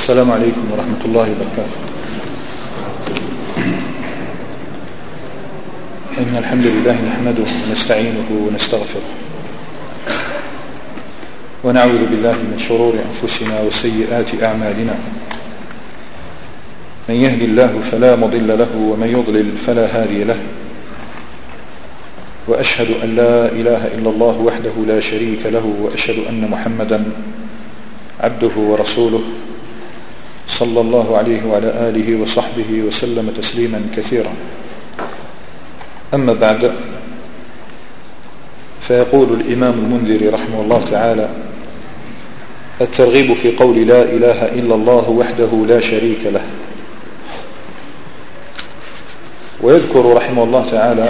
السلام عليكم ورحمة الله وبركاته. إن الحمد لله نحمده ونستعينه ونستغفره ونعوذ بالله من شرور أنفسنا وسيئات أعمالنا. من يهد الله فلا مضل له ومن يضلل فلا هادي له، وأشهد أن لا إله إلا الله وحده لا شريك له، وأشهد أن محمدا عبده ورسوله صلى الله عليه وعلى آله وصحبه وسلم تسليما كثيرا. أما بعد، فيقول الإمام المنذري رحمه الله تعالى: الترغيب في قول لا إله إلا الله وحده لا شريك له. ويذكر رحمه الله تعالى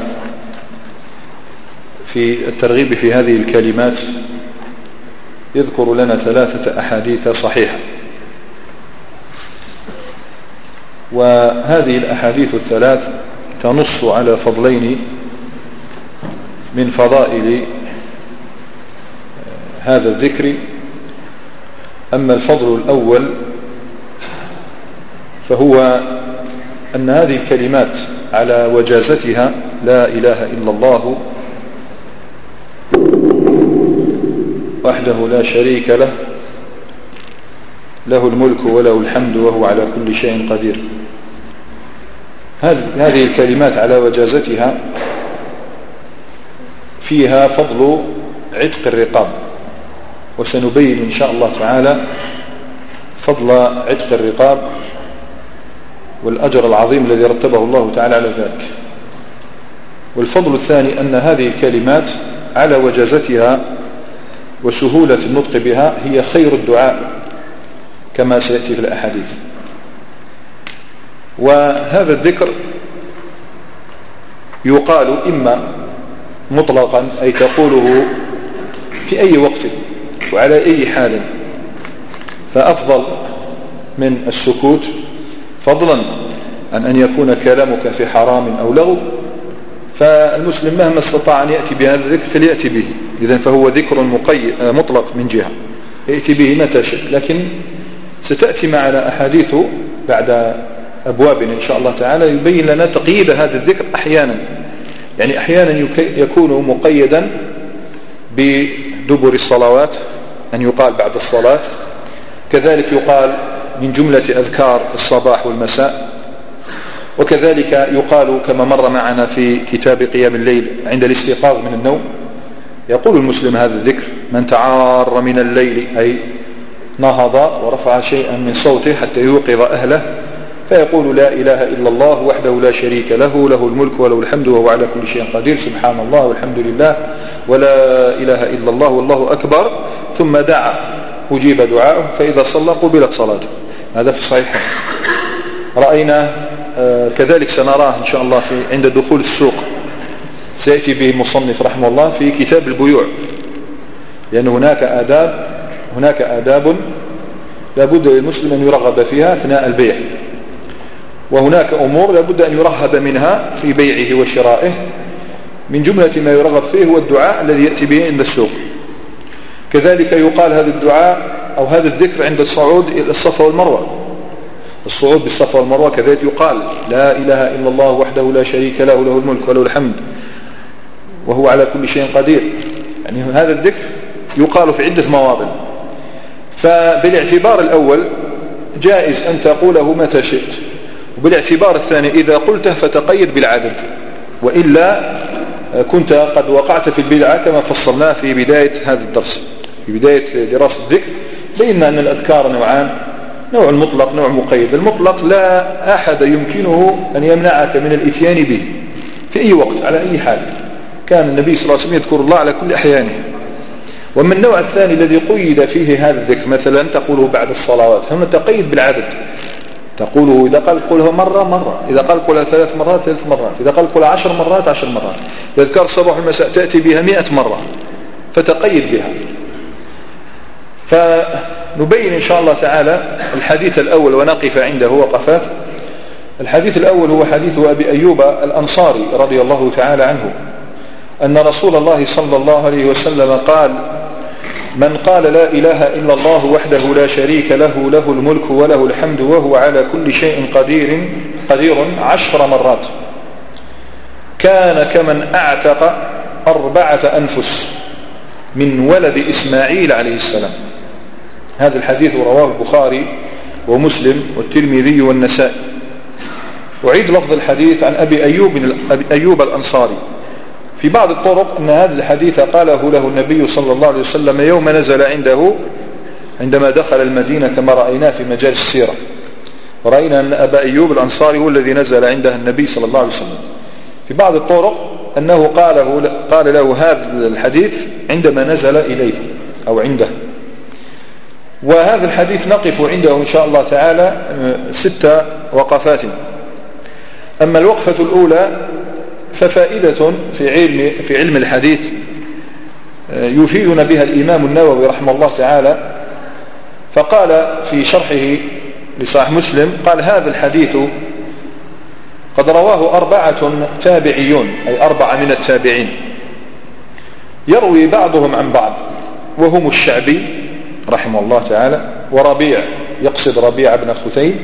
في الترغيب في هذه الكلمات، يذكر لنا 3 أحاديث صحيحة، وهذه الأحاديث ال3 تنص على فضلين من فضائل هذا الذكر. أما الفضل الأول فهو أن هذه الكلمات على وجازتها لا إله إلا الله وحده لا شريك له، له الملك وله الحمد وهو على كل شيء قدير. هذه الكلمات على وجازتها فيها فضل عتق الرقاب، وسنبين إن شاء الله تعالى فضل عتق الرقاب والأجر العظيم الذي رتبه الله تعالى على ذلك. والفضل الثاني أن هذه الكلمات على وجازتها وسهولة النطق بها هي خير الدعاء كما سيأتي في الأحاديث. وهذا الذكر يقال إما مطلقا، أي تقوله في أي وقت وعلى أي حال، فأفضل من السكوت، فضلا عن أن يكون كلامك في حرام أو لغو. فالمسلم مهما استطاع أن يأتي بهذا الذكر فليأتي به. إذن فهو ذكر مطلق من جهة، يأتي به متى شئ. لكن ستأتي معنا أحاديث بعد أبواب إن شاء الله تعالى يبين لنا تقييد هذا الذكر أحيانا. يعني أحيانا يكون مقيدا بدبر الصلوات، أن يقال بعد الصلاة، كذلك يقال من جملة أذكار الصباح والمساء، وكذلك يقال كما مر معنا في كتاب قيام الليل عند الاستيقاظ من النوم. يقول المسلم هذا الذكر: من تعار من الليل، أي نهض ورفع شيئا من صوته حتى يوقظ أهله، فيقول لا إله إلا الله وحده لا شريك له، له الملك وله الحمد وهو على كل شيء قدير، سبحان الله والحمد لله ولا إله إلا الله والله أكبر، ثم دعا أجيب دعاءه، فإذا صلى قبلت صلاته. هذا في الصحيح. رأينا كذلك سنراه إن شاء الله عند دخول السوق، سيأتي به المصنف رحمه الله في كتاب البيوع، لأن هناك آداب لابد للمسلم أن يرغب فيها أثناء البيع، وهناك أمور لابد أن يرهب منها في بيعه وشرائه. من جملة ما يرغب فيه هو الدعاء الذي يأتي به عند السوق. كذلك يقال هذا الدعاء أو هذا الذكر عند الصعود إلى الصفا والمروة. الصعود بالصفا والمروة كذلك يقال لا إله إلا الله وحده لا شريك له، له الملك وله الحمد وهو على كل شيء قدير. يعني هذا الذكر يقال في عدة مواطن. فبالاعتبار الأول جائز أن تقوله متى شئت، وبالاعتبار الثاني إذا قلته فتقيد بالعدد، وإلا كنت قد وقعت في البدعة كما فصلناه في بداية هذا الدرس. في بداية دراسة الذكر بينا أن الأذكار نوعان: نوع مطلق، نوع مقيد. المطلق لا أحد يمكنه أن يمنعك من الإتيان به في أي وقت على أي حال. كان النبي صلى الله عليه وسلم يذكر الله على كل أحيانه. ومن النوع الثاني الذي قيد فيه هذا الذكر، مثلا تقوله بعد الصلوات، هم تقيد بالعدد، تقوله إذا قال قلها مرة، إذا قال قلها 3 مرات 3 مرات، إذا قال قلها 10 مرات 10 مرات. يذكر الصباح والمساء تأتي بها 100 مرة، فتقيد بها. فنبين إن شاء الله تعالى الحديث الأول ونقف عنده وقفات. الحديث الأول هو حديث أبي أيوب الأنصاري رضي الله تعالى عنه، أن رسول الله صلى الله عليه وسلم قال: من قال لا إله إلا الله وحده لا شريك له له الملك وله الحمد وهو على كل شيء قدير 10 مرات كان كمن أعتق 4 أنفس من ولد إسماعيل عليه السلام. هذا الحديث رواه البخاري ومسلم والترمذي والنسائي. أعيد لفظ الحديث عن أبي أيوب الأنصاري في بعض الطرق أن هذا الحديث قاله له النبي صلى الله عليه وسلم يوم نزل عنده عندما دخل المدينة كما رأينا في مجال السيرة، ورأينا أن أبا أيوب الأنصاري هو الذي نزل عنده النبي صلى الله عليه وسلم. في بعض الطرق أنه قال له هذا الحديث عندما نزل إليه أو عنده. وهذا الحديث نقف عنده إن شاء الله تعالى 6 وقفات. أما الوقفة الأولى ففائدة في علم الحديث يفيدنا بها الإمام النووي رحمه الله تعالى، فقال في شرحه لصحيح مسلم قال هذا الحديث قد رواه 4 تابعيون أي 4 من التابعين، يروي بعضهم عن بعض وهم الشعبي رحمه الله تعالى، وربيع يقصد ربيع بن خثيم،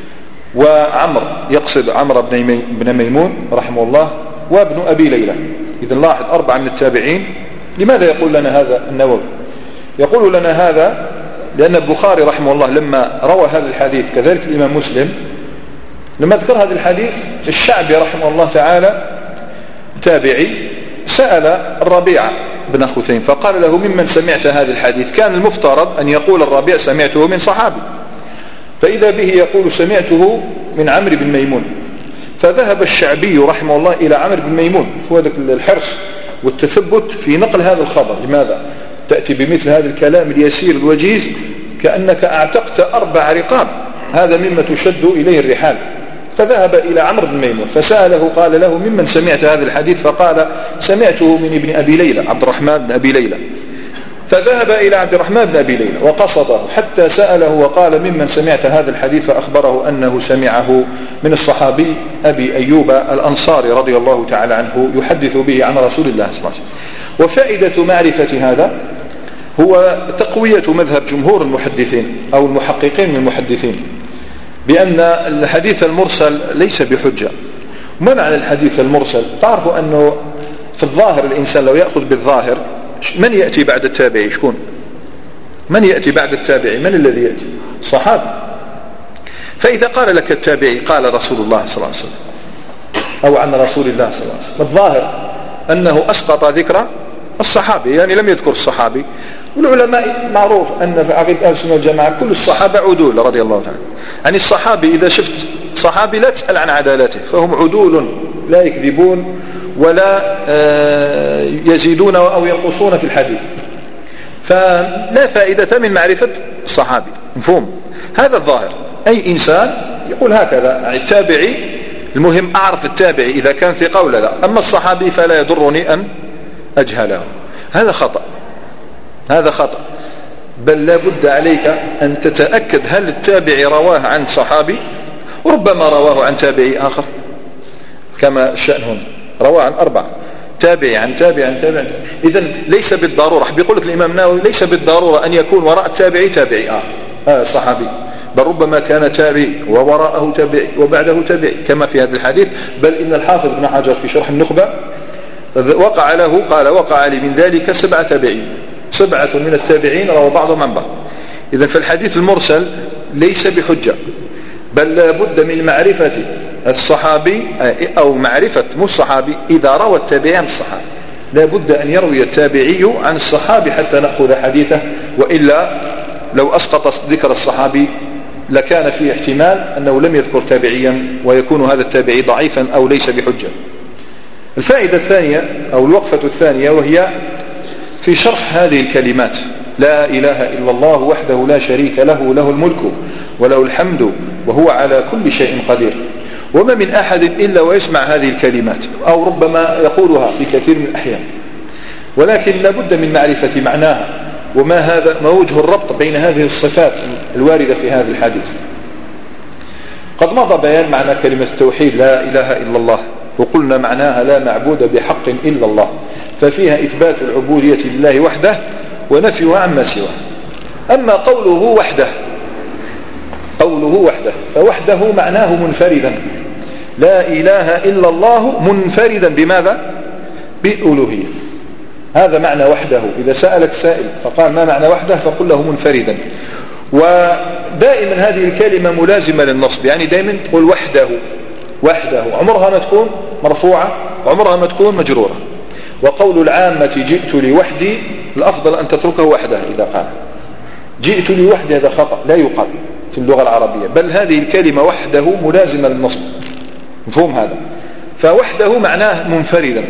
وعمر يقصد عمر بن ميمون رحمه الله، وابن أبي ليلى. إذن لاحظ 4 من التابعين. لماذا يقول لنا هذا النووي؟ يقول لنا هذا لأن البخاري رحمه الله لما روى هذا الحديث كذلك الإمام مسلم لما ذكر هذا الحديث الشعبي رحمه الله تعالى تابعي سأل الربيع بن خثيم فقال له ممن سمعت هذا الحديث؟ كان المفترض أن يقول الربيع سمعته من صحابي، فإذا به يقول سمعته من عمرو بن ميمون. فذهب الشعبي رحمه الله إلى عمرو بن ميمون، هو ذلك الحرص والتثبت في نقل هذا الخبر. لماذا تأتي بمثل هذا الكلام اليسير الوجيز كأنك أعتقت 4 رقاب؟ هذا مما تشد إليه الرحال. فذهب إلى عمرو بن ميمون فسأله قال له ممن سمعت هذا الحديث؟ فقال سمعته من ابن أبي ليلى عبد الرحمن بن أبي ليلى. فذهب إلى عبد الرحمن بن أبي ليلى وقصده حتى سأله وقال ممن سمعت هذا الحديث؟ فأخبره أنه سمعه من الصحابي أبي أيوب الأنصاري رضي الله تعالى عنه يحدث به عن رسول الله صلى الله عليه وسلم. وفائدة معرفة هذا هو تقوية مذهب جمهور المحدثين أو المحققين من المحدثين بأن الحديث المرسل ليس بحجة. ما معنى الحديث المرسل؟ تعرفوا أنه في الظاهر الإنسان لو يأخذ بالظاهر من يأتي بعد التابعي؟ شكون من يأتي بعد التابعي؟ من الذي يأتي؟ صحابي. فإذا قال لك التابعي قال رسول الله صلى الله عليه وسلم أو عن رسول الله صلى الله عليه وسلم، الظاهر أنه أسقط ذكر الصحابي، يعني لم يذكر الصحابي. والعلماء معروف أن في عقيدة أهل السنة والجماعة كل الصحابة عدول رضي الله تعالى. يعني الصحابي إذا شفت صحابي لا تسأل عن عدالته، فهم عدول لا يكذبون ولا يزيدون أو ينقصون في الحديث. فلا فائدة من معرفة الصحابي. مفهوم؟ هذا الظاهر. أي إنسان يقول هكذا يعني التابعي المهم أعرف التابعي إذا كان ثقة ولا لا، أما الصحابي فلا يضرني أن أجهله. هذا خطأ، هذا خطأ. بل لا بد عليك أن تتأكد هل التابعي رواه عن صحابي، وربما رواه عن تابعي آخر كما الشأن هنا، رواه عن 4 تابعي عن تابعي عن تابعي. إذن ليس بالضرورة، بيقول لك الإمام النووي ليس بالضرورة أن يكون وراء التابعي تابعي آخر صحابي، بل ربما كان تابعي ووراءه تابعي وبعده تابعي كما في هذا الحديث. بل إن الحافظ ابن حجر في شرح النخبة وقع له قال وقع لي من ذلك 7 تابعين، 7 من التابعين روى بعضهم عن بعض. إذن فالحديث المرسل ليس بحجة، بل لا بد من معرفة الصحابي أو معرفة مو الصحابي. إذا روى التابعي عن الصحابي لا بد أن يروي التابعي عن الصحابي حتى نأخذ حديثه، وإلا لو أسقط ذكر الصحابي لكان فيه احتمال أنه لم يذكر تابعيا ويكون هذا التابعي ضعيفا أو ليس بحجة. الفائدة الثانية أو الوقفة الثانية وهي في شرح هذه الكلمات: لا إله إلا الله وحده لا شريك له له الملك وله الحمد وهو على كل شيء قدير. وما من أحد إلا ويسمع هذه الكلمات أو ربما يقولها في كثير من الأحيان، ولكن لابد من معرفة معناها ما وجه الربط بين هذه الصفات الواردة في هذا الحديث. قد مضى بيان معنى كلمة التوحيد لا إله إلا الله، وقلنا معناها لا معبود بحق إلا الله، ففيها إثبات العبودية لله وحده ونفيها عما سواه. أما قوله وحده فوحده معناه منفردا، لا إله إلا الله منفردا بماذا؟ بالألوهية. هذا معنى وحده. إذا سألك سائل فقال ما معنى وحده فقل له منفردا. ودائما هذه الكلمة ملازمة للنصب، يعني دائما تقول وحده عمرها ما تكون مرفوعة وعمرها ما تكون مجرورة. وقول العامة جئت لوحدي الأفضل أن تتركه وحده. إذا قال جئت لوحدي هذا خطأ، لا يقال في اللغة العربية، بل هذه الكلمة وحده ملازمة للنصب. مفهوم هذا؟ فوحده معناه منفردا.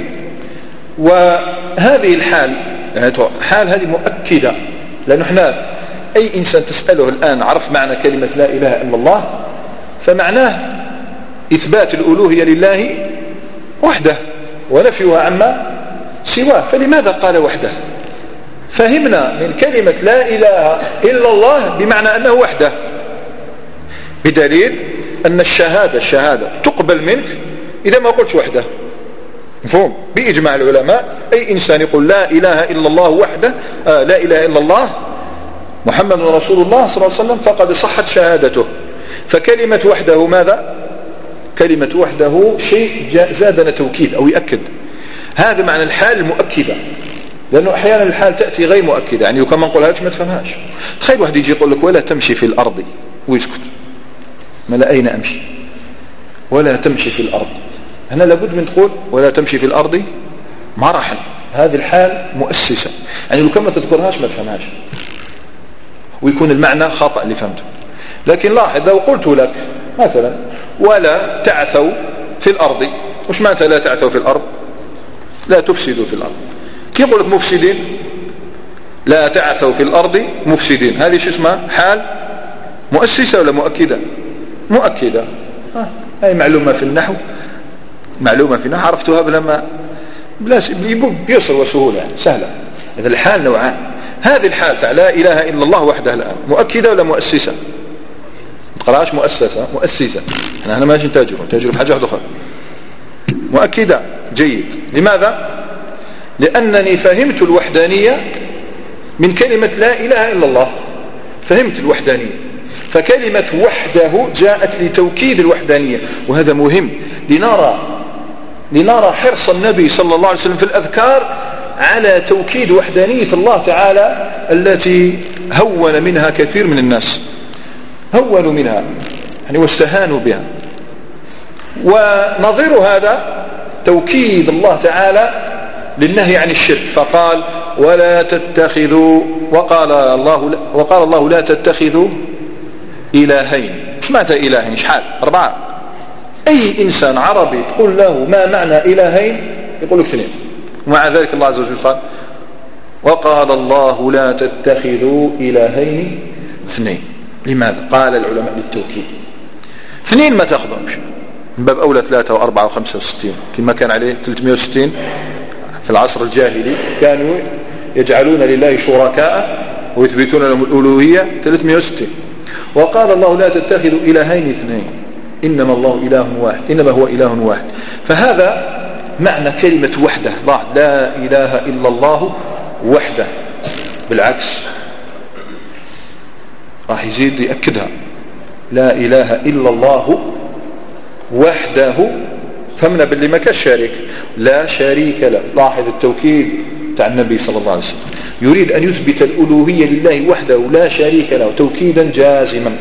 وهذه الحال يعني حال هذه مؤكدة، لأنه احنا أي إنسان تسأله الآن عرف معنى كلمة لا إله إلا الله فمعناه إثبات الألوهية لله وحده ونفيها عما سواه. فلماذا قال وحده؟ فهمنا من كلمة لا إله إلا الله بمعنى أنه وحده، بدليل أن الشهادة تقبل منك إذا ما قلت وحده. مفهوم؟ بإجماع العلماء أي إنسان يقول لا إله إلا الله وحده، لا إله إلا الله محمد رسول الله صلى الله عليه وسلم فقد صحت شهادته. فكلمة وحده ماذا؟ كلمة وحده شيء زادنا توكيد أو يأكد. هذا معنى الحال المؤكدة، لأنه أحيانا الحال تأتي غير مؤكدة، يعني كما نقولهاش ما تفهمهاش. تخيل واحد يجي يقول لك ولا تمشي في الأرض ويسكت، ما لا أين أمشي؟ ولا تمشي في الأرض، هنا لابد من تقول ولا تمشي في الأرض مرحا. هذه الحال مؤسسة، يعني لو كما تذكرهاش ما تفهمهاش ويكون المعنى خطأ اللي فهمته. لكن لاحظ لو قلت لك مثلا ولا تعثوا في الأرض، وش معنى لا تعثوا في الأرض؟ لا تفسدوا في الأرض. كيف يقول لك مفسدين؟ لا تعثوا في الأرض مفسدين، هذه شو اسمها؟ حال مؤسسة ولا مؤكدة؟ مؤكدة. هاي معلومة في النحو، عرفتها بلاش بيسر وسهولة، يعني سهلة. إذا الحال نوعان، هذه الحال تاع لا إله إلا الله وحده الآن مؤكدة ولا مؤسسة؟ ما تقراش مؤسسة. احنا هنا ماشي نتاجر بحاجة واحدة أخرى. مؤكدة، جيد. لماذا؟ لأنني فهمت الوحدانية من كلمة لا إله إلا الله، فهمت الوحدانية. فكلمة وحده جاءت لتوكيد الوحدانية، وهذا مهم لنرى حرص النبي صلى الله عليه وسلم في الأذكار على توكيد وحدانية الله تعالى التي هون منها كثير من الناس، هونوا منها يعني واستهانوا بها. ونظير هذا توكيد الله تعالى للنهي عن الشرك، فقال ولا تتخذوا، وقال الله لا تتخذوا إلهين. ايش معنى إلهين؟ شحال؟ 4. أي إنسان عربي تقول له ما معنى إلهين يقول لك 2. ومع ذلك الله عز وجل قال وقال الله لا تتخذوا إلهين 2. لماذا؟ قال العلماء للتوكيد. 2 ما تأخذهمش، من باب أولى 3 و4 و65 كما كان عليه 360 في العصر الجاهلي، كانوا يجعلون لله شركاء ويثبتون لهم الألوهية 360. وقال الله لا تتخذوا إلهين 2 إنما الله إله واحد، إنما هو إله واحد. فهذا معنى كلمة وحده، لا إله إلا الله وحده. بالعكس راح يزيد يأكدها، لا إله إلا الله وحده. فهمنا باللي ما كان شريك، لا شريك له. لاحظ التوكيد تاع النبي صلى الله عليه وسلم، يريد أن يثبت الألوهية لله وحده لا شريك له توكيدا جازما.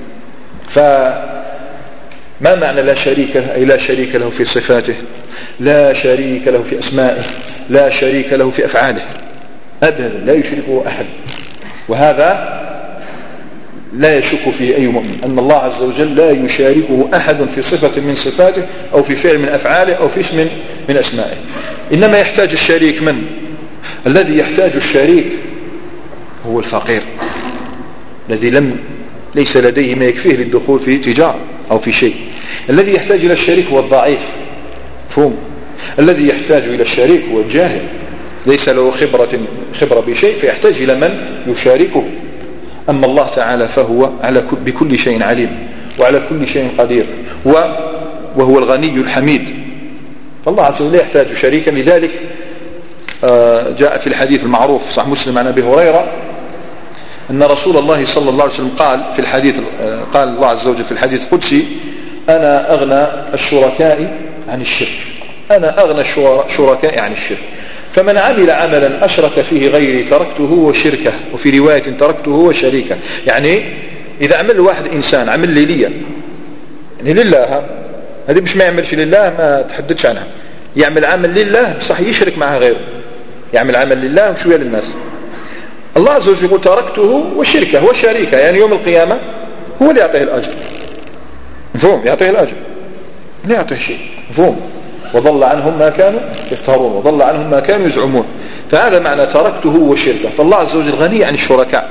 فما معنى لا شريك له؟ أي لا شريك له في صفاته، لا شريك له في أسمائه، لا شريك له في أفعاله أبدا، لا يشركه أحد. وهذا لا يشك فيه أي مؤمن، أن الله عز وجل لا يشاركه أحد في صفة من صفاته أو في فعل من أفعاله أو في اسم من أسمائه. إنما يحتاج الشريك من؟ الذي يحتاج الشريك هو الفقير الذي ليس لديه ما يكفيه للدخول في تجارة أو في شيء. الذي يحتاج إلى الشريك هو الضعيف، مفهوم؟ الذي يحتاج إلى الشريك هو الجاهل، ليس له خبرة بشيء فيحتاج إلى من يشاركه. أما الله تعالى فهو بكل شيء عليم وعلى كل شيء قدير، وهو الغني الحميد. فالله عز وجل لا يحتاج شريكا. لذلك جاء في الحديث المعروف صح مسلم عن أبي هريرة أن رسول الله صلى الله عليه وسلم قال في الحديث، قال الله عز وجل في الحديث القدسي: أنا أغنى الشركاء عن الشرك، أنا أغنى الشركاء عن الشرك، فمن عمل عملا أشرك فيه غيري تركته وشركه، وفي رواية تركته وشريكه. يعني إذا عمل واحد إنسان عمل لي ليا يعني لله، هذه مش ما يعملش لله ما تحددش عنها، يعمل عمل لله صح يشرك معها غيره، يعمل عمل لله وشوية للناس. الله عز وجل يقول: تركته وشركه وشريكه، يعني يوم القيامة هو اللي يعطيه الأجر، مفهوم؟ يعطيه الأجر، لا يعطيه شيء، مفهوم؟ وضل عنهم ما كانوا يفترون، وضل عنهم ما كانوا يزعمون. فهذا معنى تركته وشركه. فالله عز وجل غني عن الشركاء.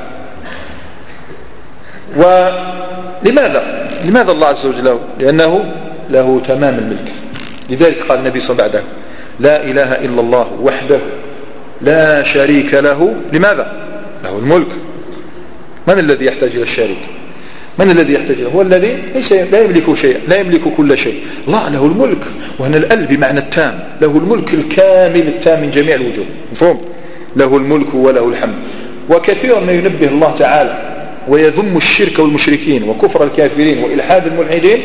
ولماذا الله عز وجل له؟ لأنه له تمام الملك. لذلك قال النبي صلى الله عليه وسلم: لا إله إلا الله وحده لا شريك له. لماذا؟ له الملك. من الذي يحتاج إلى الشريك؟ من الذي يحتاج له؟ هو الذي لا يملك شيء، لا يملك كل شيء. الله له الملك، وهنا الأل بمعنى التام، له الملك الكامل التام من جميع الوجوه، مفهوم؟ له الملك وله الحمد. وكثيرا ما ينبه الله تعالى ويذم الشرك والمشركين وكفر الكافرين وإلحاد الملحدين،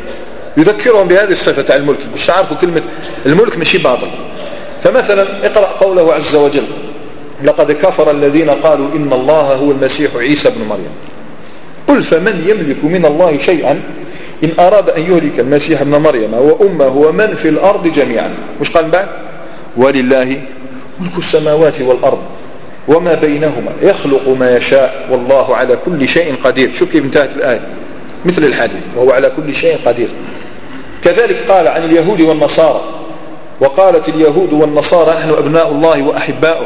يذكرهم بهذه الصفة تاع الملك، مش عارفوا كلمة الملك ماشي باطل. فمثلا اقرأ قوله عز وجل: لقد كفر الذين قالوا إن الله هو المسيح عيسى بن مريم، قل فمن يملك من الله شيئا إن أراد أن يهلك المسيح ابن مريم وأمه ومن في الأرض جميعا. مش قال بعد: ولله ملك السماوات والأرض وما بينهما يخلق ما يشاء والله على كل شيء قدير. شوف كيف انتهت الآية، مثل الحديث: وهو على كل شيء قدير. كذلك قال عن اليهود والنصارى: وقالت اليهود والنصارى نحن أبناء الله وأحباؤه،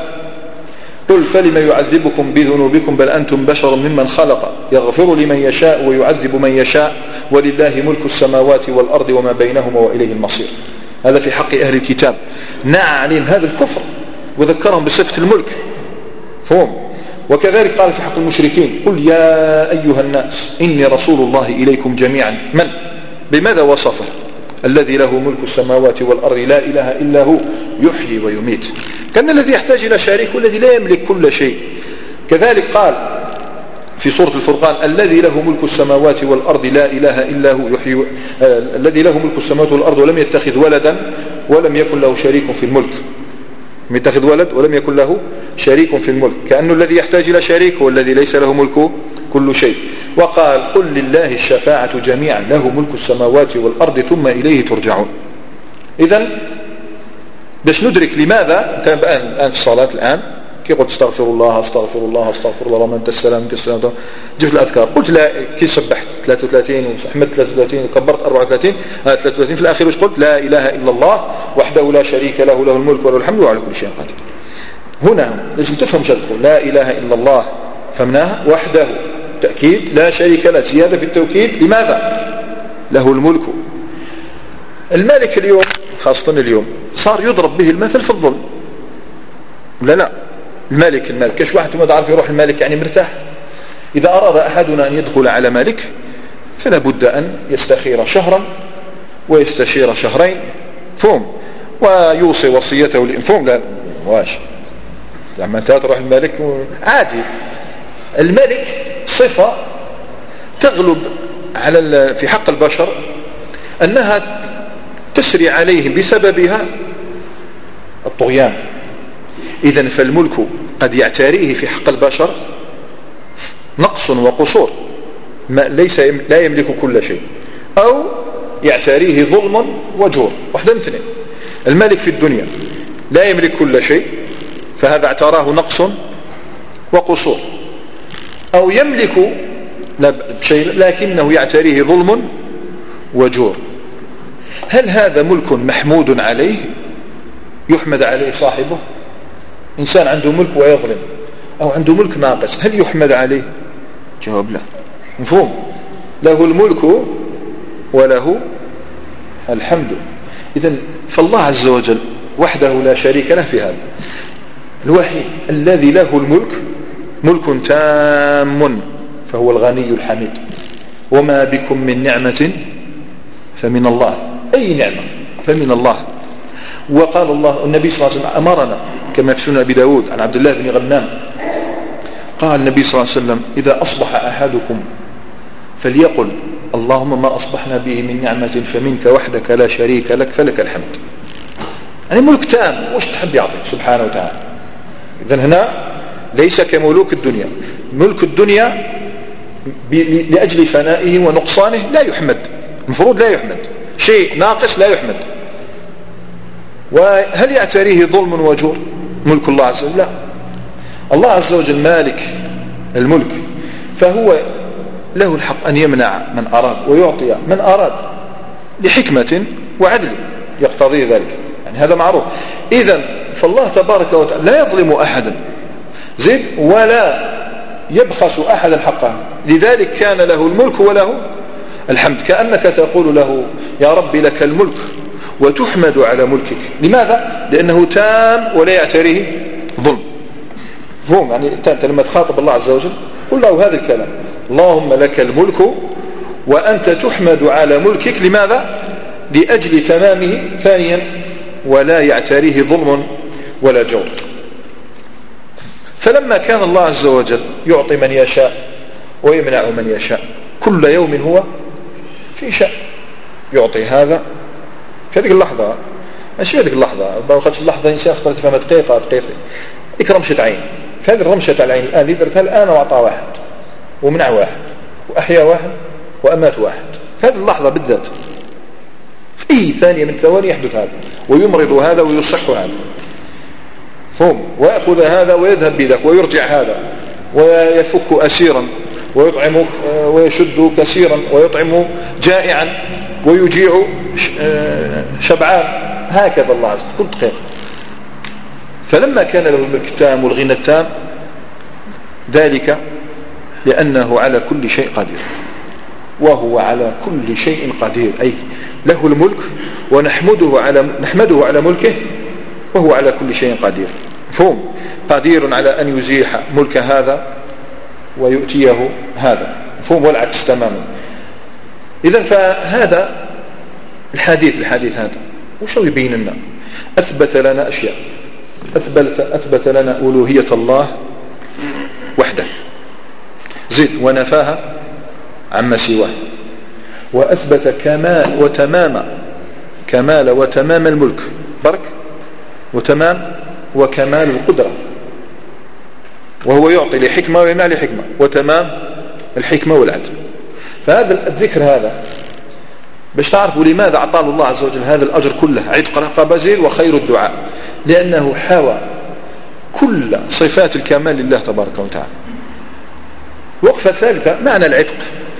قل فلم يعذبكم بذنوبكم بل أنتم بشر ممن خلق يغفر لمن يشاء ويعذب من يشاء ولله ملك السماوات والأرض وما بينهما وإليه المصير. هذا في حق أهل الكتاب، نعى عليهم هذا الكفر وذكرهم بصفة الملك، فهم. وكذلك قال في حق المشركين: قل يا أيها الناس إني رسول الله إليكم جميعا. من؟ بماذا وصفه؟ الذي له ملك السماوات والأرض لا إله إلا هو يحيي ويميت. كان الذي يحتاج إلى شريك والذي لا يملك كل شيء. كذلك قال في سورة الفرقان: الذي له ملك السماوات والأرض لا إله إلا هو يحيي، الذي له ملك السماوات والأرض ولم يتخذ ولدا ولم يكن له شريك في الملك. لم يتخذ ولد ولم يكن له شريك في الملك، كأنه الذي يحتاج إلى شريك هو الذي ليس له ملك كل شيء. وقال: قل لله الشفاعة جميعا له ملك السماوات والأرض ثم إليه ترجعون. إذن باش ندرك لماذا الآن في الصلاة الآن كي قلت استغفر الله استغفر الله استغفر الله اللهم انت السلام انت السلام، جبت الأذكار قلت لا، كي سبحت 33 وحمدت 33 وكبرت 34 33 في الأخير وش قلت؟ لا إله إلا الله وحده لا شريك له له الملك وله الحمد وعلى كل شيء قدير. هنا لازم تفهم شرط لا إله إلا الله، فهمناها وحده تأكيد، لا شريك له زيادة في التوكيد. لماذا؟ له الملك. الملك اليوم خاصة اليوم صار يضرب به المثل في الظلم. لا الملك كاش واحد ما تعرف يروح الملك يعني مرتاح. إذا أراد أحدنا أن يدخل على ملك فلا بد أن يستخير شهرا ويستشير شهرين، فهم، ويوصي وصيته فهم. لا واش لما تروح الملك عادي. الملك صفة تغلب على في حق البشر أنها تسري عليهم بسببها الطغيان. إذن فالملك قد يعتريه في حق البشر نقص وقصور، لا يملك كل شيء، أو يعتريه ظلم وجور. واحدة من اثنين: الملك في الدنيا لا يملك كل شيء فهذا اعتراه نقص وقصور، أو يملك شيء لكنه يعتريه ظلم وجور. هل هذا ملك محمود عليه يحمد عليه صاحبه؟ إنسان عنده ملك ويظلم أو عنده ملك ناقص، هل يحمد عليه؟ جواب لا، مفهوم. له الملك وله الحمد. إذن فالله عز وجل وحده لا شريك له في هذا، الوحيد الذي له الملك ملك تام، فهو الغني الحميد. وما بكم من نعمة فمن الله، أي نعمة فمن الله. وقال الله النبي صلى الله عليه وسلم أمرنا كما في سنن أبي داود عن عبد الله بن غنام قال النبي صلى الله عليه وسلم إذا أصبح أحدكم فليقل اللهم ما أصبحنا به من نعمة فمنك وحدك لا شريك لك فلك الحمد. يعني ملك تام، وش تحب يعطيك سبحانه وتعالى. إذن هنا ليس كملوك الدنيا. ملك الدنيا لأجل فنائه ونقصانه لا يحمد، المفروض لا يحمد، شيء ناقص لا يحمد. وهل يعتريه ظلم وجور ملك الله عز وجل؟ لا، الله عز وجل مالك الملك، فهو له الحق أن يمنع من أراد ويعطي من أراد لحكمة وعدل يقتضي ذلك، يعني هذا معروف. إذن فالله تبارك وتعالى لا يظلم أحدا زيد ولا يبخس أحدا حقه، لذلك كان له الملك وله الحمد. كأنك تقول له يا رب لك الملك وتحمد على ملكك. لماذا؟ لأنه تام ولا يعتريه ظلم. فهم يعني أنت لما تخاطب الله عز وجل قل له هذا الكلام، اللهم لك الملك وأنت تحمد على ملكك. لماذا؟ لأجل تمامه. ثانيا ولا يعتريه ظلم ولا جور. فلما كان الله عز وجل يعطي من يشاء ويمنع من يشاء، كل يوم هو في شأن، يعطي هذا في هذه اللحظة، ماشي هذه اللحظة، بقت اللحظة إنسان اخترت فيها دقيقة دقيقتين، ذيك رمشة عين، في هذه الرمشة العين الآن اللي درتها الآن وأعطى واحد ومنع واحد وأحيا واحد وأمات واحد، في هذه اللحظة بالذات، في أي ثانية من ثواني يحدث هذا، ويمرض هذا ويصح هذا، فهم، ويأخذ هذا ويذهب بذاك ويرجع هذا، ويفك أسيرا ويطعم ويشد كثيرا ويطعم جائعا ويجيع شبعان، هكذا الله عز وجل كل دقيقة. فلما كان له الملك التام والغنى التام ذلك لأنه على كل شيء قدير، وهو على كل شيء قدير، أي له الملك ونحمده على ملكه وهو على كل شيء قدير. فهم قدير على أن يزيح ملك هذا ويؤتيه هذا، فهم والعكس تماما. إذن فهذا الحديث هذا وش يبين لنا؟ أثبت لنا أشياء، أثبت لنا ألوهية الله وحده زد ونفاها عما سواه، وأثبت كمال وتمام الملك برك وتمام وكمال القدرة، وهو يعطي لحكمة ويمنع لحكمة، وتمام الحكمة والعدل. فهذا الذكر هذا باش تعرفوا لماذا أعطاه الله عز وجل هذا الأجر كله، عتق رقبة زيد وخير الدعاء، لأنه حوى كل صفات الكمال لله تبارك وتعالى. وقفة ثالثة معنى العتق.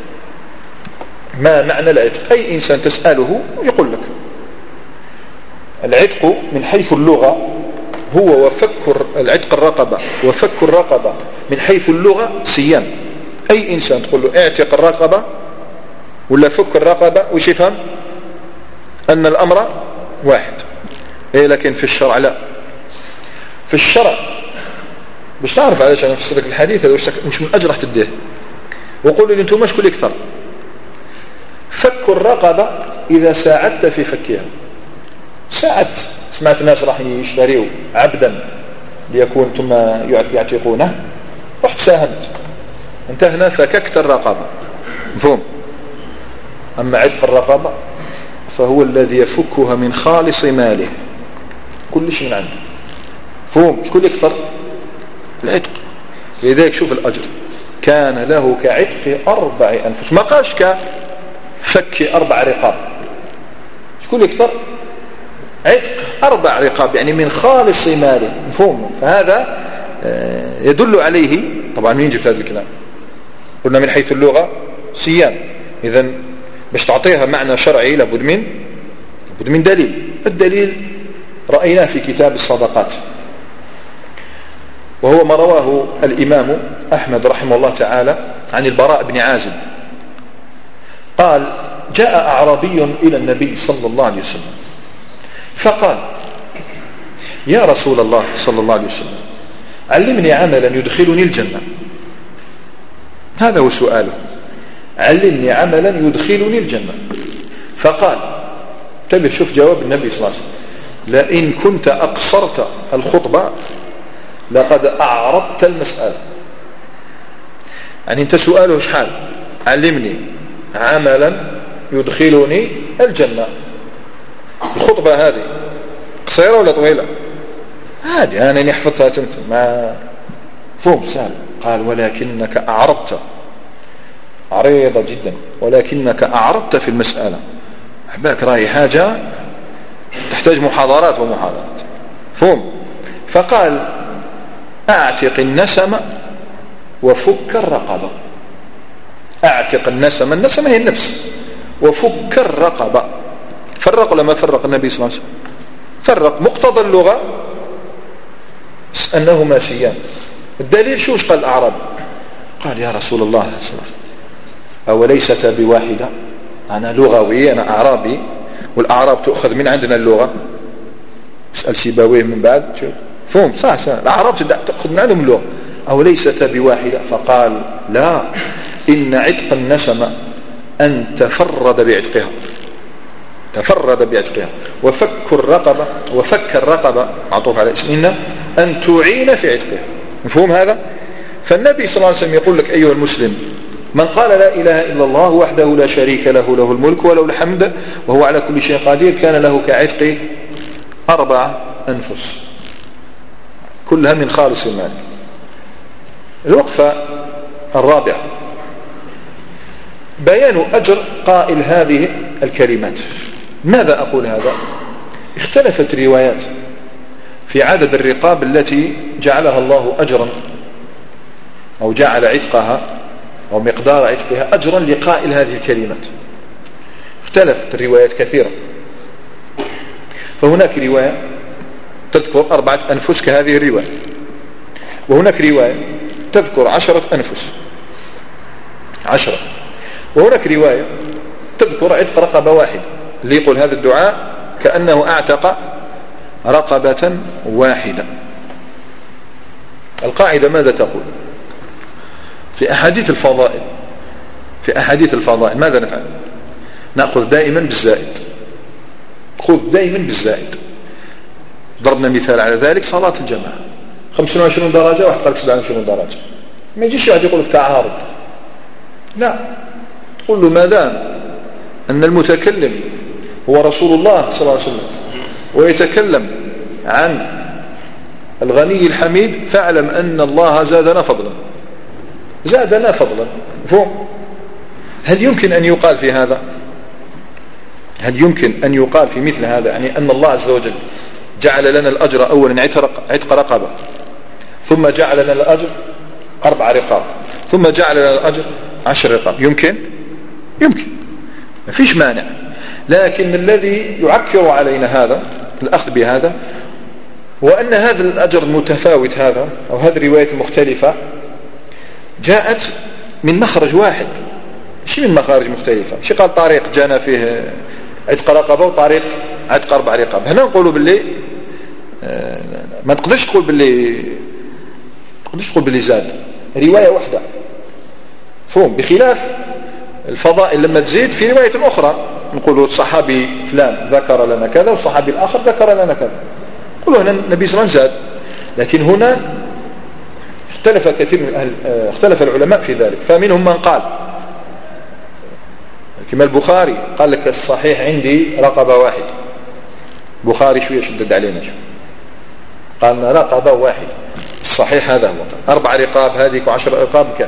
ما معنى العتق؟ أي إنسان تسأله يقول لك العتق من حيث اللغة هو العتق الرقبة وفك الرقبة من حيث اللغة سيان. أي إنسان تقول له اعتق الرقبة ولا فك الرقبة وش يفهم؟ أن الأمر واحد. إيه لكن في الشرع لا. في الشرع باش تعرف علاش أنا فسرت الحديث هذا مش من أجل راح تديه، وقولوا لي أنتم مش كل أكثر. فك الرقبة إذا ساعدت في فكها، ساعدت، سمعت الناس راح يشتريوا عبدا ليكون ثم يعتقونه، رحت ساهمت، انت هنا فككت الرقبة، مفهوم؟ أما عتق الرقبة فهو الذي يفكها من خالص ماله، كل شيء من عنده، مفهوم؟ كل أكثر العتق. لذلك شوف الأجر كان له كعتق 4 أنفس، ما قالش كفك 4 رقاب، كل أكثر عتق 4 رقاب، يعني من خالص ماله، مفهوم؟ فهذا يدل عليه. طبعا مين جبت هذا الكلام؟ قلنا من حيث اللغة سيان، إذن باش تعطيها معنى شرعي لابد من دليل. الدليل رأيناه في كتاب الصدقات، وهو ما رواه الإمام أحمد رحمه الله تعالى عن البراء بن عازب قال جاء أعرابي إلى النبي صلى الله عليه وسلم فقال يا رسول الله صلى الله عليه وسلم علمني عملا يدخلني الجنة. هذا هو سؤاله، علمني عملا يدخلني الجنة. فقال انتبه، شوف جواب النبي صلى الله عليه وسلم، لئن كنت أقصرت الخطبة لقد أعرضت المسألة. يعني أنت سؤاله شحال؟ علمني عملا يدخلني الجنة. الخطبة هذه قصيرة ولا طويلة؟ هذه أنا نحفظها تمثل ما فهم سهل. قال ولكنك أعرضت، عريضة جدا، ولكنك أعرضت في المسألة. أحباك رأي حاجة تحتاج محاضرات ومحاضرات. فهم. فقال أعتق النسم وفك الرقبة. أعتق النسم، النسم هي النفس، وفك الرقبة. فرق لما فرق النبي صلى الله عليه وسلم؟ فرق. مقتضى اللغة أنهما سيان. الدليل شوش قال الأعراب؟ قال يا رسول الله صلى الله عليه وسلم أوليست بواحدة؟ أنا لغوي، أنا أعرابي، والأعراب تأخذ من عندنا اللغة. اسأل سيباويه من بعد شوف. فهم صح. الأعراب تأخذ من عندهم اللغة. أوليست بواحدة؟ فقال لا، إن عتق النسم أن تفرد بعتقها، تفرد بعتقها، وفك الرقبة معطوف على اسمنا أن تعين في عتقها. مفهوم هذا؟ فالنبي صلى الله عليه وسلم يقول لك أيها المسلم من قال لا إله إلا الله وحده لا شريك له، له الملك وله الحمد وهو على كل شيء قدير، كان له كعتق 4 أنفس كلها من خالص المال. الوقفة الرابعة بيان أجر قائل هذه الكلمات. ماذا أقول هذا؟ اختلفت روايات في عدد الرقاب التي جعلها الله أجرا، أو جعل عتقها أو مقدار عتقها أجرا لقائل هذه الكلمات. اختلفت الروايات كثيرة. فهناك رواية تذكر 4 أنفس كهذه الرواية، وهناك رواية تذكر 10 أنفس 10، وهناك رواية تذكر عتق رقبة واحدة. اللي يقول هذا الدعاء كأنه أعتق رقبة واحدة. القاعدة ماذا تقول؟ في أحاديث الفضائل ماذا نفعل؟ نأخذ دائما بالزائد. خذ دائما بالزائد. ضربنا مثال على ذلك صلاة الجماعة 25 درجة، واحد قال 27 درجة. ما يجيش واحد يقول لك تعارض، لا، تقول له ما دام أن المتكلم هو رسول الله صلى الله عليه وسلم ويتكلم عن الغني الحميد فاعلم أن الله زادنا فضلا. مفهوم؟ هل يمكن أن يقال في هذا؟ هل يمكن أن يقال في مثل هذا يعني أن الله عز وجل جعل لنا الأجر أولا عتق رقبة، ثم جعل لنا الأجر 4 رقاب، ثم جعل لنا الأجر 10 رقاب؟ يمكن ما فيش مانع. لكن الذي يعكر علينا هذا الأخذ بهذا وأن هذا الأجر متفاوت، هذا أو هذه الرواية المختلفة جاءت من مخرج واحد، مش من مخارج مختلفة. شي قال طريق جانا فيه عتق رقبة وطريق عتق 4 رقاب. هنا نقولوا باللي ما تقدرش تقول باللي زاد، رواية واحدة. فهم؟ بخلاف الفضائل لما تزيد في رواية أخرى نقولوا الصحابي فلان ذكر لنا كذا والصحابي الآخر ذكر لنا كذا، نقولوا هنا النبي صلى الله عليه وسلم زاد. لكن هنا اختلف كثير من اختلف العلماء في ذلك. فمنهم من قال كما البخاري قال لك الصحيح عندي رقبة واحد. بخاري شوية شدد علينا شوية، قالنا رقبة واحد، الصحيح هذا هو 4 رقاب هذيك و10 رقاب كاش.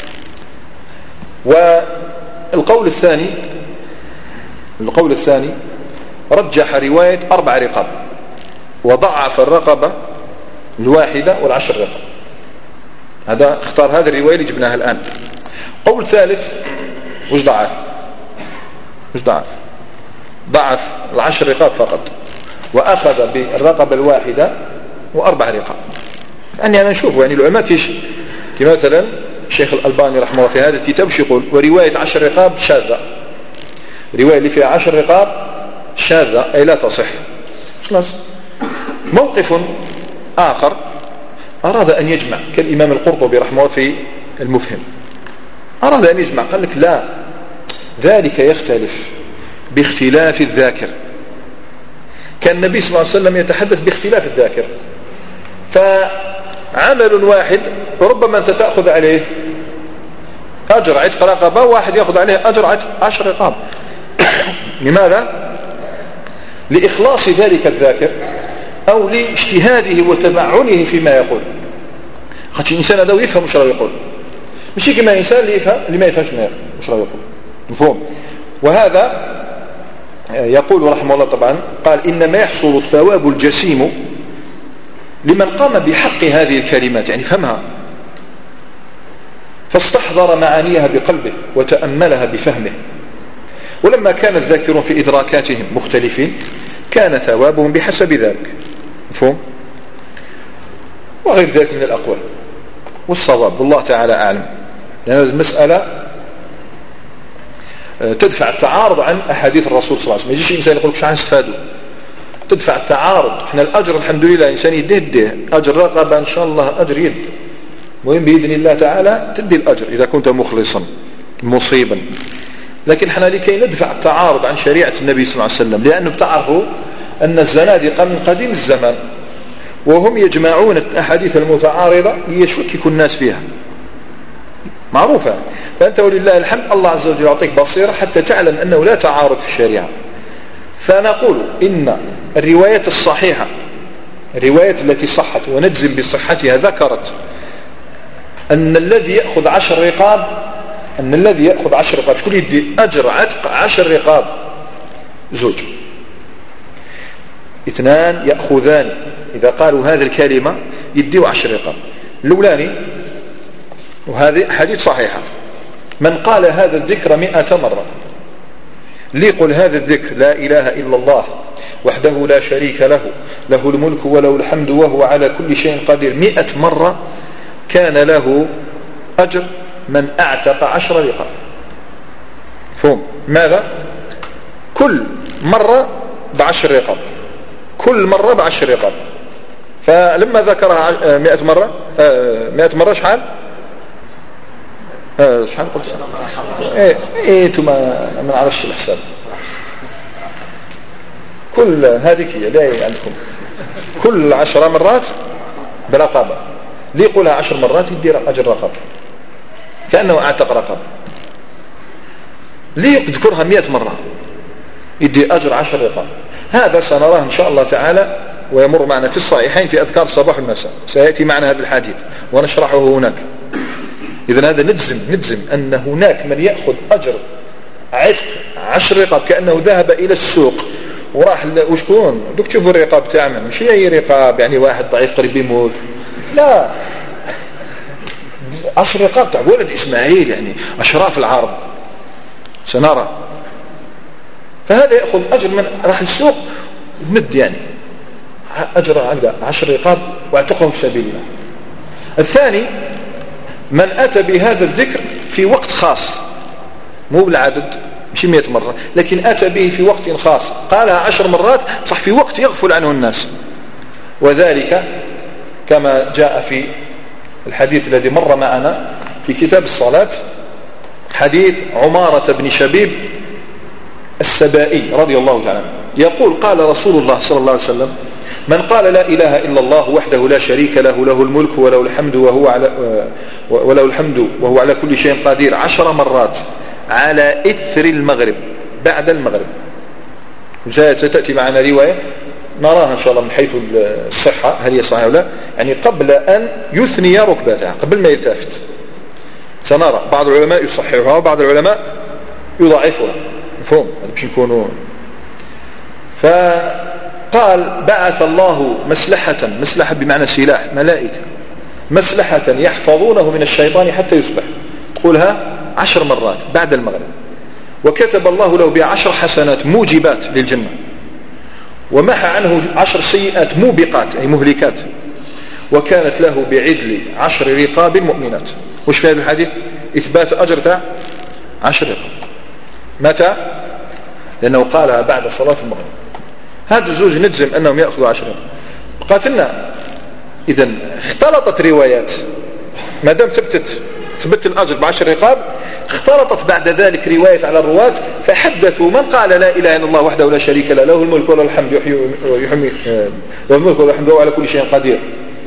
والقول الثاني رجح رواية 4 رقاب وضعف الرقبة الواحدة وال10 رقاب. هذا اختار هذه الرواية اللي جبناها الآن. قول ثالث وش ضعف 10 رقاب فقط، وأخذ بالرقبة الواحدة و4 رقاب. يعني أنا نشوف يعني العلماء كيش مثلا الشيخ الألباني رحمه الله في هذا الكتاب وش يقول؟ ورواية 10 رقاب شاذة، رواية اللي فيها 10 رقاب شاذة أي لا تصح. خلاص. موقف آخر أراد أن يجمع كالإمام القرطبي رحمه الله في المفهم، أراد أن يجمع، قال لك لا، ذلك يختلف باختلاف الذاكر. كان النبي صلى الله عليه وسلم يتحدث باختلاف الذاكر، فعمل واحد ربما أنت تأخذ عليه أجر عتق رقبة، واحد يأخذ عليه أجر 10 رقاب. لماذا؟ لإخلاص ذلك الذاكر أو لاجتهاده وتمعنه فيما يقول. خاطر الإنسان هذا يفهم وش راه يقول، ماشي كما إنسان اللي يفهم اللي ما يفهمش وش راه يقول. مفهوم؟ وهذا يقول رحمه الله طبعا قال إنما يحصل الثواب الجسيم لمن قام بحق هذه الكلمات، يعني فهمها فاستحضر معانيها بقلبه وتأملها بفهمه. ولما كان الذاكرون في إدراكاتهم مختلفين كان ثوابهم بحسب ذلك. مفهوم؟ وغير ذلك من الأقوال والصواب والله تعالى أعلم، لأن المسألة تدفع التعارض عن أحاديث الرسول صلى الله عليه وسلم. ما يجيش إنسان يقول لك شو هنستفادوا، تدفع التعارض. احنا الأجر الحمد لله إنسان يديه أجر رقبة إن شاء الله أجر يد، مهم بإذن الله تعالى تدي الأجر إذا كنت مخلصا مصيبا. لكن احنا لكي ندفع التعارض عن شريعة النبي صلى الله عليه وسلم، لأنه بتعرفوا أن الزنادقة من قديم الزمان وهم يجمعون الأحاديث المتعارضة ليشككوا الناس فيها، معروفة. فأنت ولله الحمد الله عز وجل يعطيك بصيرة حتى تعلم أنه لا تعارض في الشريعة. فنقول إن الروايات الصحيحة، الروايات التي صحت ونجزم بصحتها، ذكرت أن الذي يأخذ 10 رقاب، أن الذي يأخذ 10 رقاب شكون يدي أجر عتق 10 رقاب؟ زوج، 2 يأخذان إذا قالوا هذه الكلمة يديوا 10 رقاب. الأولاني، وهذه حديث صحيحة، من قال هذا الذكر 100 مرة، ليقل هذا الذكر لا إله إلا الله وحده لا شريك له، له الملك وله الحمد وهو على كل شيء قدير 100 مرة، كان له أجر من أعتق 10 رقاب. فهم؟ ماذا؟ كل مرة ب10 رقاب، كل مرة ب10 رقاب. فلما ذكرها 100 مرة 100 مرة شحال؟ شحال قلت؟ انتم ما نعرفش الحساب. كل هذيك هي لا عندكم، كل 10 مرات برقابة، اللي يقولها 10 مرات يدير أجر رقاب كأنه اعتق رقاب. اللي يذكرها 100 مرة يدي أجر 10 رقاب. هذا سنراه إن شاء الله تعالى ويمر معنا في الصحيحين في أذكار الصباح والمساء، سيأتي معنا هذا الحديث ونشرحه هناك. إذن هذا نجزم أن هناك من يأخذ أجر عتق 10 رقاب كأنه ذهب إلى السوق وراح وشكون دوك تشوفوا الرقاب تاعنا، مش هي رقاب يعني واحد ضعيف قريب يموت، لا، 10 رقاب تاع ولد إسماعيل، يعني أشراف العرب سنرى. فهذا يأخذ أجر من راح السوق مد، يعني أجر 10 رقاب واعتقهم في سبيل الله. الثاني من أتى بهذا الذكر في وقت خاص، مو بالعدد، مش 100 مرة، لكن أتى به في وقت خاص، قالها 10 مرات صح في وقت يغفل عنه الناس. وذلك كما جاء في الحديث الذي مر معنا في كتاب الصلاة، حديث عمارة بن شبيب السبائي رضي الله تعالى عنه، يقول قال رسول الله صلى الله عليه وسلم: من قال لا إله إلا الله وحده لا شريك له، له الملك وله الحمد وهو على كل شيء قدير 10 مرات على إثر المغرب، بعد المغرب. ستأتي معنا رواية نراها إن شاء الله من حيث الصحة هل هي صحيحة أو لا، يعني قبل أن يثني ركبتها، قبل ما يلتفت. سنرى بعض العلماء يصححها وبعض العلماء يضعفها. مفهوم؟ باش نكونوا. فقال: بعث الله مسلحة بمعنى سلاح، ملائكة مسلحة يحفظونه من الشيطان حتى يصبح، تقولها 10 مرات بعد المغرب، وكتب الله له ب10 حسنات موجبات للجنة، ومحى عنه 10 سيئات موبقات أي مهلكات، وكانت له بعدل 10 رقاب مؤمنات. وش في هذا الحديث؟ إثبات أجر تاع 10 رقاب. متى؟ لأنه قالها بعد صلاة المغرب. هذا الزوج نجزم أنهم يأخذوا 10 رقاب. قاتلنا إذن اختلطت روايات، ما دام ثبتت ثبت الأجر ب10 رقاب. اختلطت بعد ذلك رواية على الرواة فحدثوا من قال لا إله إلا الله وحده لا شريك له، له الملك وله الحمد له الملك وله الحمد وهو على كل شيء قدير.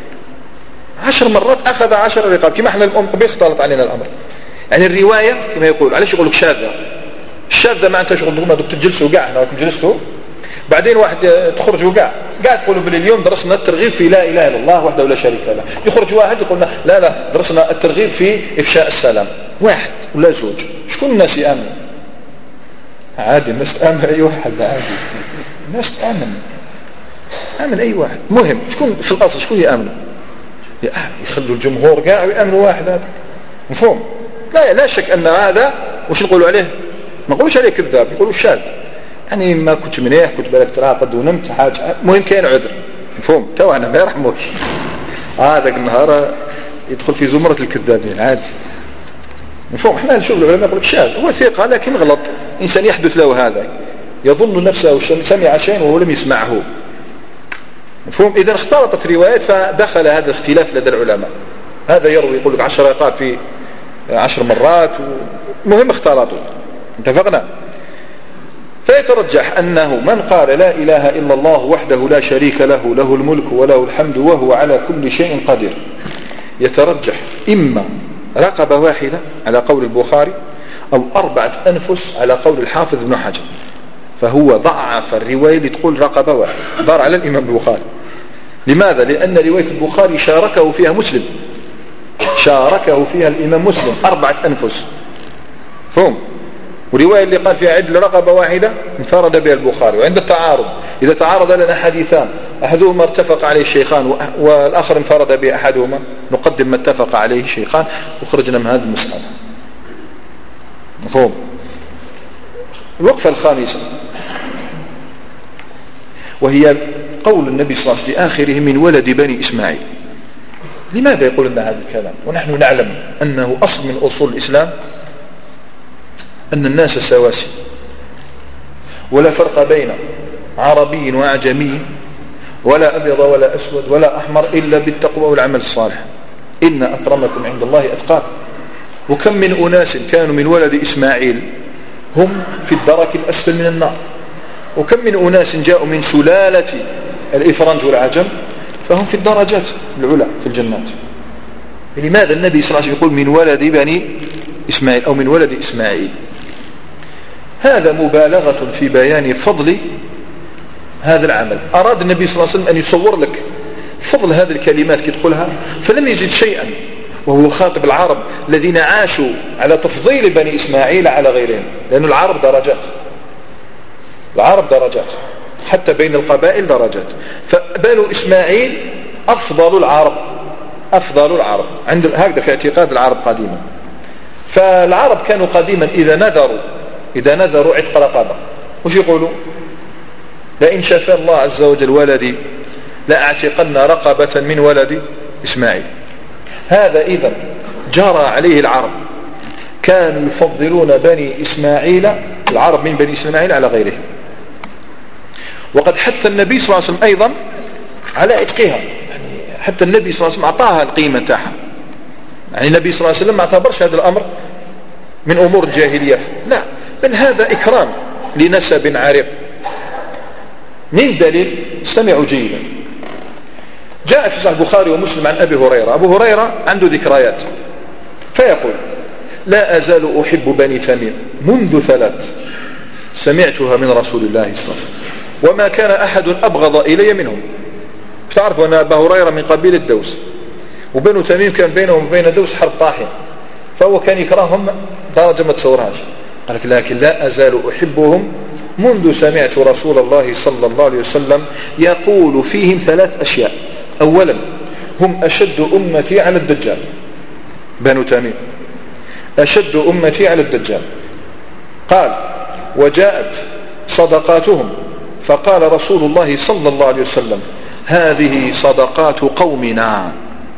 10 مرات أخذ 10 رقاب. كما احنا الأم قبل اختلط علينا الأمر. يعني الرواية كما يقول علاش يقول لك شاذة؟ الشاذة ما أنت شغل دوك تجلسوا كاع هنا جلستوا بعدين واحد تخرجوا كاع تقولوا باليوم درسنا الترغيب في لا إله إلا الله وحده لا شريك له. يخرج واحد يقولنا لا درسنا الترغيب في إفشاء السلام. واحد ولا زوج. شكون الناس يأمن؟ عادي الناس تأمن أي واحد. عادي الناس تأمن أي واحد. مهم شكون في الأصل شكون يأمن؟ يخلوا الجمهور كاع ويأمنوا واحد. هذا مفهوم؟ لا شك أن هذا وش نقولوا عليه؟ ما نقولوش عليه كذاب، نقولوا شاذ. يعني ما كنت منيح كنت بالك تراقد ونمت حاجة مهم كاين عذر. مفهوم؟ تو أنا ما يرحموش هذاك النهار يدخل في زمرة الكذابين عادي. مفهوم؟ احنا نشوف العلماء يقول لك شاذ هو ثقة لكن غلط. إنسان يحدث له هذا يظن نفسه سمع شيئا وهو لم يسمعه. مفهوم؟ إذا اختلطت روايات فدخل هذا الاختلاف لدى العلماء. هذا يروي يقول لك 10 رقاب في 10 مرات مهم اختلطوا. اتفقنا؟ فيترجح أنه من قال لا إله إلا الله وحده لا شريك له له الملك وله الحمد وهو على كل شيء قدير يترجح إما رقبة واحدة على قول البخاري أو 4 أنفس على قول الحافظ ابن حجر. فهو ضعف الرواية اللي تقول رقبة واحدة دار على الإمام البخاري. لماذا؟ لأن رواية البخاري شاركه فيها مسلم، شاركه فيها الإمام مسلم 4 أنفس. فهم؟ ورواية اللي قال فيها عدل رقبة واحدة انفرد بها البخاري. وعند التعارض إذا تعارض لنا حديثان أحدهما اتفق عليه الشيخان والآخر انفرد به أحدهما نقدم ما اتفق عليه الشيخان وخرجنا من هذه المسألة. مفهوم؟ الوقفة الخامسة وهي قول النبي صلى الله عليه وسلم في آخره من ولد بني إسماعيل. لماذا يقول لنا هذا الكلام ونحن نعلم أنه أصل من أصول الإسلام أن الناس سواسي ولا فرق بين عربي وأعجمي ولا أبيض ولا أسود ولا أحمر إلا بالتقوى والعمل الصالح. إن أكرمكم عند الله أتقاكم. وكم من أناس كانوا من ولد إسماعيل هم في الدرك الأسفل من النار، وكم من أناس جاءوا من سلالة الإفرنج والعجم فهم في الدرجات العلى في الجنات. لماذا النبي صلى الله عليه وسلم يقول من ولد بني إسماعيل أو من ولد إسماعيل؟ هذا مبالغة في بيان فضل هذا العمل. أراد النبي صلى الله عليه وسلم أن يصور لك فضل هذه الكلمات كي تقولها فلم يجد شيئا، وهو خاطب العرب الذين عاشوا على تفضيل بني إسماعيل على غيرهم، لأن العرب درجات، العرب درجات حتى بين القبائل درجات. فبنو إسماعيل أفضل العرب، أفضل العرب عند هكذا في اعتقاد العرب قديما. فالعرب كانوا قديما إذا نذروا عتق رقبة وش يقولوا؟ لئن شفى الله عز وجل ولدي لأعتقن رقبة من ولد إسماعيل. هذا إذا جرى عليه العرب، كانوا يفضلون بني إسماعيل، العرب من بني إسماعيل على غيرهم. وقد حث النبي صلى الله عليه وسلم أيضا على عتقها، يعني حتى النبي صلى الله عليه وسلم أعطاها القيمة تاعها. يعني النبي صلى الله عليه وسلم ما اعتبرش هذا الأمر من أمور الجاهلية، لا، بل هذا إكرام لنسب عريق. من دليل؟ استمعوا جيدا. جاء في صحيح البخاري ومسلم عن أبي هريرة، أبو هريرة عنده ذكريات فيقول لا أزال أحب بني تميم منذ 3 سمعتها من رسول الله صلى الله عليه وسلم وما كان أحد أبغض إلي منهم. تعرفوا أن أبا هريرة من قبيلة دوس، وبنو تميم كان بينهم وبين دوس حرب طاحن، فهو كان يكرههم درجة ما تصورهاش. قال لك لكن لا أزال أحبهم منذ سمعت رسول الله صلى الله عليه وسلم يقول فيهم 3 أشياء. أولا هم أشد أمتي على الدجال، بنو تميم أشد أمتي على الدجال. قال وجاءت صدقاتهم فقال رسول الله صلى الله عليه وسلم هذه صدقات قومنا،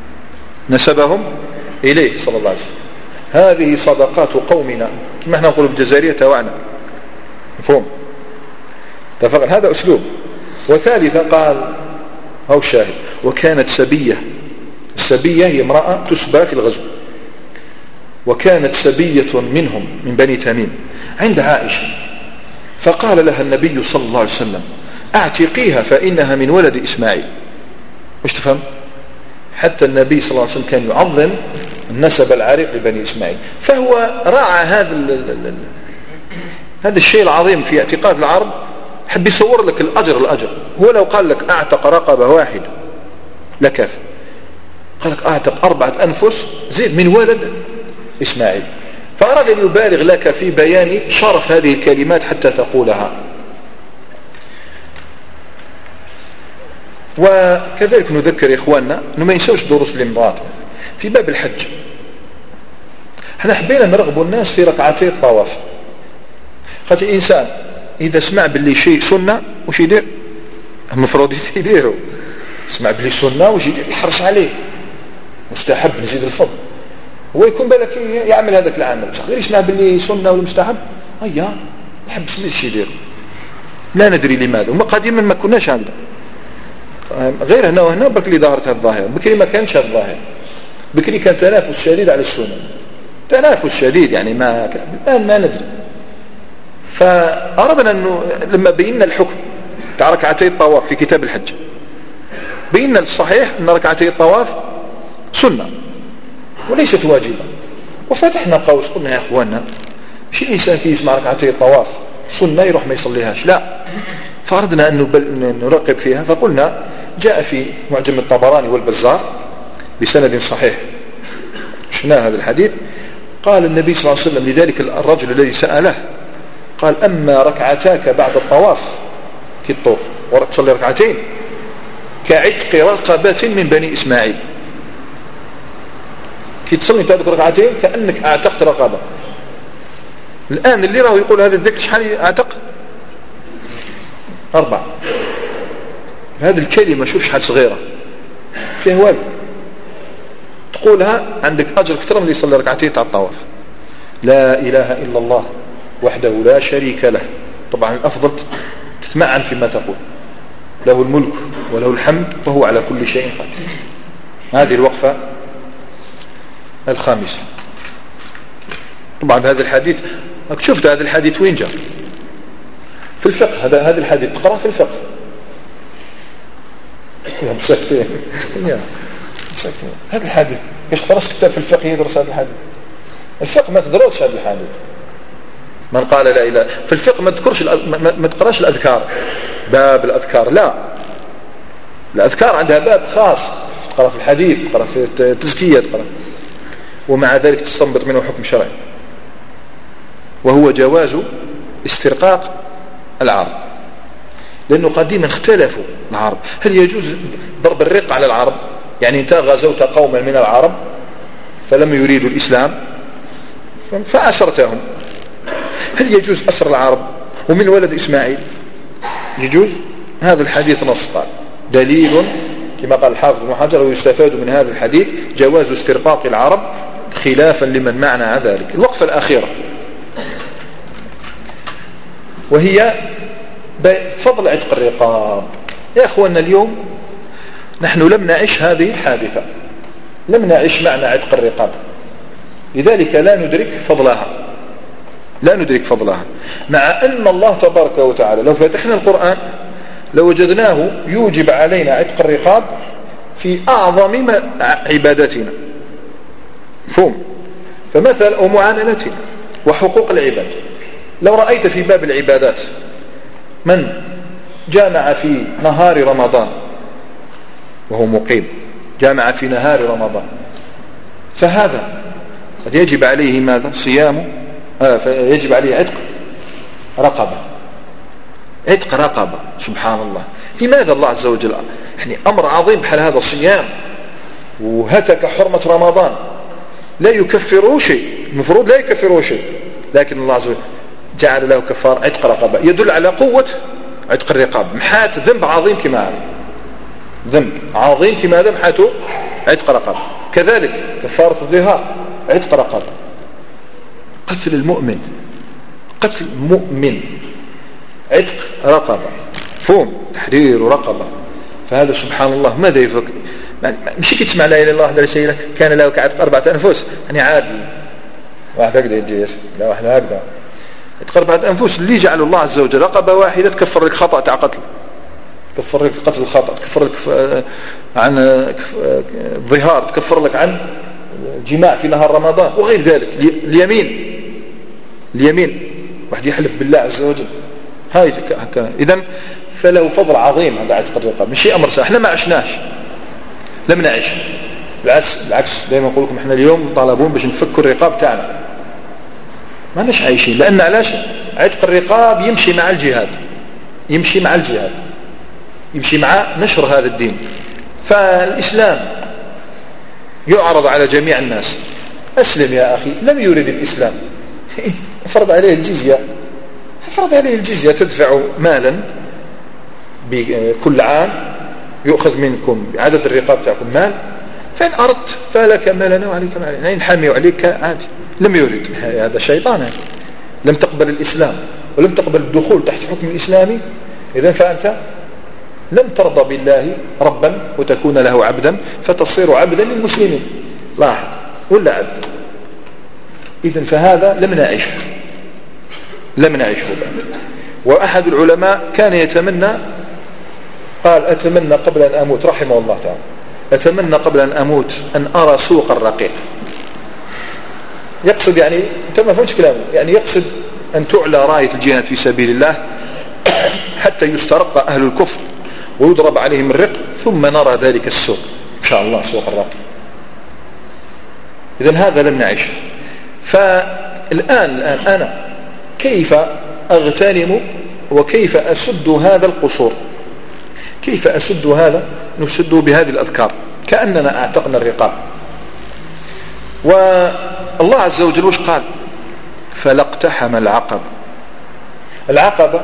نسبهم إليه صلى الله عليه وسلم، هذه صدقات قومنا، كما احنا نقول بالجزائرية تواعنا. مفهوم؟ اتفقنا؟ هذا أسلوب. وثالثا قال أو الشاهد وكانت سبية، السبية هي امرأة تسبى في الغزو، وكانت سبية منهم من بني تميم عند عائشة، فقال لها النبي صلى الله عليه وسلم اعتقيها فإنها من ولد إسماعيل. مش تفهم؟ حتى النبي صلى الله عليه وسلم كان يعظم النسب العريق لبني إسماعيل، فهو راعى هذا الشيء العظيم في اعتقاد العرب. حب يصور لك الأجر. هو لو قال لك اعتق رقبة واحدة لكافي، قال لك اعتق 4 أنفس زيد من ولد إسماعيل، فأراد أن يبالغ لك في بيان شرف هذه الكلمات حتى تقولها. وكذلك نذكر إخواننا أنه ما ينسوش دروس الانضباط في باب الحج. احنا حبينا نرغب الناس في ركعتي الطواف، خاطر الإنسان إذا سمع باللي شيء سنة وش يدير؟ المفروض يديره. سمع باللي سنة وش يدير؟ يحرص عليه، مستحب نزيد الفضل. هو يكون بالك يعمل هذاك العمل، غير يسمع باللي سنة ولا مستحب أيها يحب سميش يدير. لا ندري لماذا، وما قديما ما كناش عندنا غير هنا وهنا. بكري ظهرت هذه الظاهرة، بكري ما كانش هذه الظاهرة. بكري كان تنافس شديد على السنة، تنافس شديد يعني ما كان. الآن ما ندري. فأردنا أنه لما بينا الحكم تاع ركعتي الطواف في كتاب الحج، بينا الصحيح أن ركعتي الطواف سنة وليست واجبة، وفتحنا قوس قلنا يا أخواننا مش الإنسان كي يسمع ركعتي الطواف سنة يروح ما يصليهاش، لا. فأردنا أن نرقب فيها، فقلنا جاء في معجم الطبراني والبزار بسند صحيح شفنا هذا الحديث. قال النبي صلى الله عليه وسلم لذلك الرجل الذي سأله، قال أما ركعتاك بعد الطواف كي تطوف وتصلي ركعتين كعتق رقبة من بني إسماعيل. كي تصلي هذه ركعتين كأنك اعتقت رقبة. الآن اللي راه يقول هذا الذكر شحال اعتق؟ 4. هذه الكلمة شوف شحال صغيرة فيه والو، تقولها عندك أجر كثر من اللي يصلي ركعتين تاع الطواف. لا إله إلا الله وحده لا شريك له. طبعا الأفضل تتمعن فيما تقول، له الملك وله الحمد وهو على كل شيء قدير. هذه الوقفة الخامسة. طبعا هذا الحديث شفت هذا الحديث وين جاء؟ في الفقه. هذا الحديث تقرأ في الفقه. يا مسكتين هذا الحديث كيش قرأت كتاب في الفقه يدرس هذا الحديث؟ الفقه ما تدرسش هذا الحديث. من قال لا إله في الفقه ما تقراش الأذكار، باب الأذكار لا. الأذكار عندها باب خاص، تقرأ في الحديث، تقرأ في التزكية، تقرأ. ومع ذلك تستنبط منه حكم شرعي، وهو جواز استرقاق العرب. لأنه قديما اختلفوا العرب، هل يجوز ضرب الرق على العرب؟ يعني انت غزوت قوما من العرب فلم يريدوا الإسلام فأسرتهم، هل يجوز أسر العرب ومن ولد إسماعيل؟ يجوز. هذا الحديث نص قال دليل كما قال الحافظ ابن حجر ويستفاد من هذا الحديث جواز استرقاق العرب خلافا لمن معنى ذلك. الوقفة الأخيرة وهي فضل عتق الرقاب. يا أخواننا اليوم نحن لم نعيش هذه الحادثة، لم نعيش معنى عتق الرقاب، لذلك لا ندرك فضلها، مع أن الله تبارك وتعالى لو فتحنا القرآن لوجدناه يوجب علينا عتق الرقاب في أعظم عباداتنا، فهم فمثل ومعاملتنا وحقوق العباد. لو رأيت في باب العبادات من جامع في نهار رمضان وهو مقيم، جامع في نهار رمضان، فهذا قد يجب عليه ماذا؟ صيامه، فيجب عليه عتق رقبة. سبحان الله، لماذا الله عز وجل يعني أمر عظيم بحال هذا الصيام وهتك حرمة رمضان لا يكفره شيء، المفروض لا يكفره شيء، لكن الله عز وجل جعل له كفار عتق رقبة، يدل على قوة عتق الرقاب. محات ذنب عظيم كما هذا، ذنب عظيم كما هذا محاته عتق رقبة. كذلك كفارة الظهار عتق رقبة. قتل المؤمن عتق رقبة، فهم تحرير رقبة. فهذا سبحان الله ماذا يفكر؟ مش كي تسمع لا إله إلا الله لا شيء له كان له كعتق 4 أنفس يعني عادي، واحد هكذا يدير، لا واحد هكذا يتقرب على الأنفس اللي جعل الله عز وجل رقبة واحدة تكفر لك خطأ تاع قتل، تكفر لك قتل الخطأ، تكفر لك عن ظهار، تكفر لك عن جماع في نهار رمضان وغير ذلك. اليمين واحد يحلف بالله عز وجل، هاي إذن فله فضل عظيم هذا اعتقاد الرقاب، مش شيء أمر سهل. احنا ما عشناش، لم نعيش، بالعكس دائما نقول لكم احنا اليوم طالبون باش نفكوا الرقاب تاعنا، ما ناش عايشين. لأن علاش؟ عتق الرقاب يمشي مع الجهاد، يمشي مع نشر هذا الدين. فالإسلام يعرض على جميع الناس، أسلم يا أخي، لم يرد الإسلام فرض عليه الجزية، تدفع مالا كل عام يؤخذ منكم بعدد الرقاب تاعكم مال، فإن أردت فلك مالنا وعليك مالنا، إن حامي عليك عادي. لم يرد، هذا شيطان، لم تقبل الإسلام ولم تقبل الدخول تحت حكم الإسلامي، إذن فأنت لم ترضى بالله ربا وتكون له عبدا فتصير عبدا للمسلمين، لاحظ، ولا عبد. إذن فهذا لم نعيشه بعد. وأحد العلماء كان يتمنى، قال أتمنى قبل أن أموت، رحمه الله تعالى، أتمنى قبل أن أموت أن أرى سوق الرقيق. يقصد يعني، أنت ما فهمتش كلامه، يعني يقصد أن تعلى راية الجهاد في سبيل الله حتى يسترق أهل الكفر ويضرب عليهم الرق، ثم نرى ذلك السوق إن شاء الله، سوق الرقيق. إذن هذا لم نعيش. فالآن أنا كيف أغتنم وكيف أسد هذا القصور؟ كيف أسد هذا؟ نسده بهذه الأذكار كأننا أعتقنا الرقاب. والله عز وجل وش قال؟ فلاقتحم العقبة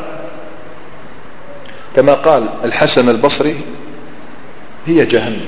كما قال الحسن البصري هي جهنم،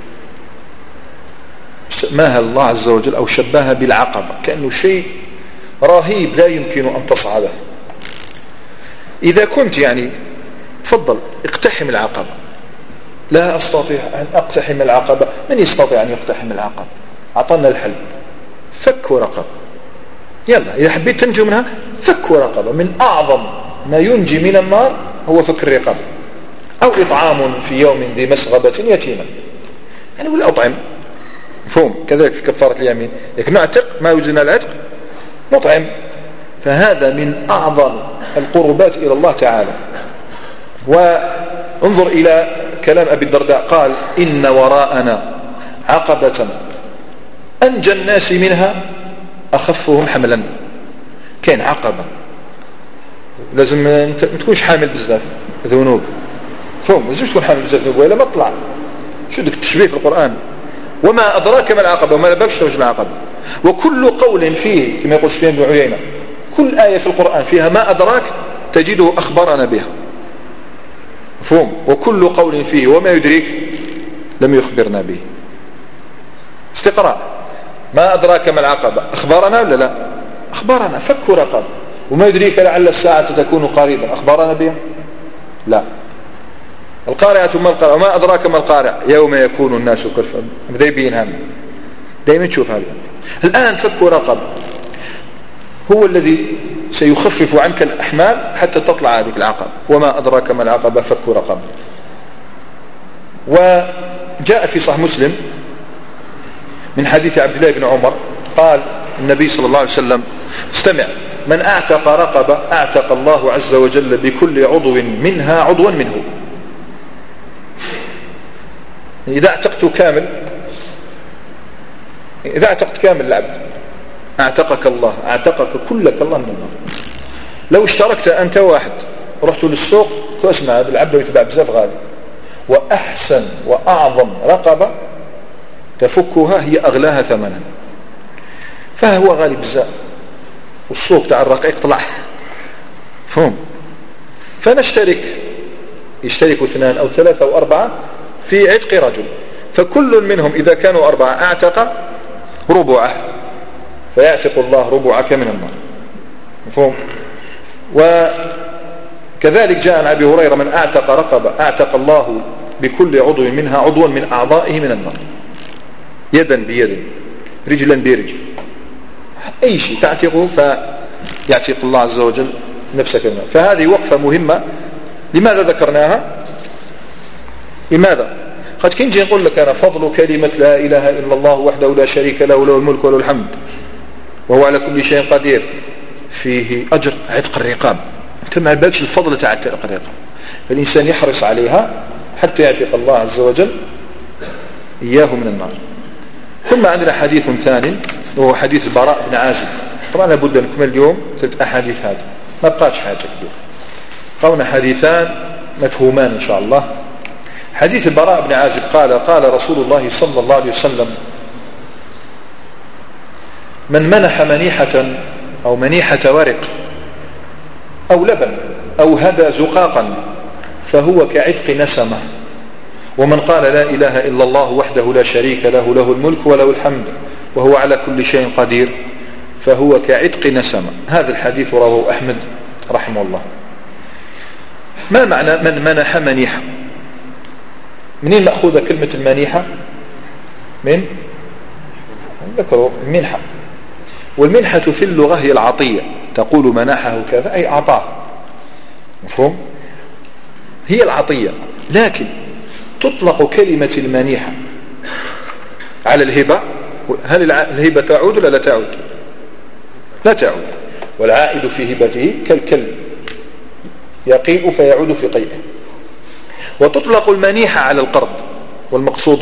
سماها الله عز وجل أو شبهها بالعقبة، كأنه شيء رهيب لا يمكن أن تصعده. إذا كنت يعني تفضل اقتحم العقبة، لا أستطيع أن أقتحم العقبة، من يستطيع أن يقتحم العقبة؟ أعطنا الحل، فك رقبة. يلا إذا حبيت تنجو منها فك رقبة. من أعظم ما ينجي من النار هو فك الرقبة، أو إطعام في يوم ذي مسغبة يتيما، يعني ولا أطعم، مفهوم؟ كذلك في كفارة اليمين، لكن نعتق ما يوجدنا العتق نطعم. فهذا من أعظم القربات إلى الله تعالى. وانظر إلى كلام أبي الدرداء، قال إن وراءنا عقبة أنجى الناس منها أخفهم حملا. كان عقبة لازم ما تكونش حامل بزاف ذنوب، فهم لازم تكون حامل بزاف ذنوب وإلا ما تطلع. شو دك التشبيه في القرآن؟ وما أدراك ما العقبة، وما لبكش توجه العقبة. وكل قول فيه كما يقول سفيان بن عيينة، كل آية في القرآن فيها ما أدراك تجده أخبرنا بها، مفهوم؟ وكل قول فيه وما يدريك لم يخبرنا به. استقراء، ما أدراك ما العقبة، أخبرنا ولا لا؟ أخبرنا، فك رقبة. وما يدريك لعل الساعة تكون قريبا، أخبرنا بها؟ لا. القارعة ما القارعة، وما أدراك ما القارعة، يوم يكون الناس كالفراش. بدأ يبين هم، دائما تشوف هذا. الآن فك رقبة هو الذي سيخفف عنك الأحمال حتى تطلع هذه العقبة. وما أدراك ما العقبة، فك رقبة. وجاء في صحيح مسلم من حديث عبد الله بن عمر قال النبي صلى الله عليه وسلم: استمع، من اعتق رقبة اعتق الله عز وجل بكل عضو منها عضوا منه. إذا اعتقت كامل العبد اعتقك الله، اعتقك كلك الله من النار. لو اشتركت أنت واحد رحت للسوق تسمع هذا العبد يتباع بزاف غالي، وأحسن وأعظم رقبة تفكها هي أغلاها ثمنا، فهو غالي بزاف، والسوق تاع الرقيق طلع، فهم؟ فنشترك، يشترك 2 أو 3 أو 4 في عتق رجل، فكل منهم إذا كانوا 4 اعتق ربعه، فيعتق الله ربعك من النار، مفهوم؟ وكذلك جاء عن أبي هريرة: من اعتق رقبة اعتق الله بكل عضو منها عضوا من أعضائه من النار، يدا بيد، رجلا برجل. أي شيء تعتقه فيعتق الله عز وجل نفسك منه. فهذه وقفة مهمة. لماذا ذكرناها؟ لماذا؟ قد كنت نقول لك أنا فضل كلمة لا إله إلا الله وحده لا شريك له له الملك وله الحمد وهو على كل شيء قدير فيه أجر عتق الرقاب. أنت ما بالكش الفضل تاع عتق الرقاب، فالإنسان يحرص عليها حتى يعتق الله عز وجل إياه من النار. ثم عندنا حديث ثاني وهو حديث البراء بن عازب. طبعا لابد نكمل اليوم 3 أحاديث هذه، ما بقاتش حاجة كبيرة، قولنا حديثان مفهومان إن شاء الله. حديث البراء بن عازب قال رسول الله صلى الله عليه وسلم: من منح منيحة أو منيحة ورق أو لبن أو هدى زقاقا فهو كعتق نسمة، ومن قال لا إله إلا الله وحده لا شريك له له الملك وله الحمد وهو على كل شيء قدير فهو كعتق نسمة. هذا الحديث رواه أحمد رحمه الله. ما معنى من منح منيحة؟ منين مأخوذة كلمة المنيحة؟ من ذكروا المنحة، والمنحة في اللغة هي العطية، تقول منحه كذا أي أعطاه، مفهوم؟ هي العطية. لكن تطلق كلمة المنيحة على الهبة. هل الهبة تعود ولا لا تعود؟ لا تعود. والعائد في هبته كالكلب يقيء فيعود في قيئه. وتطلق المنيحة على القرض، والمقصود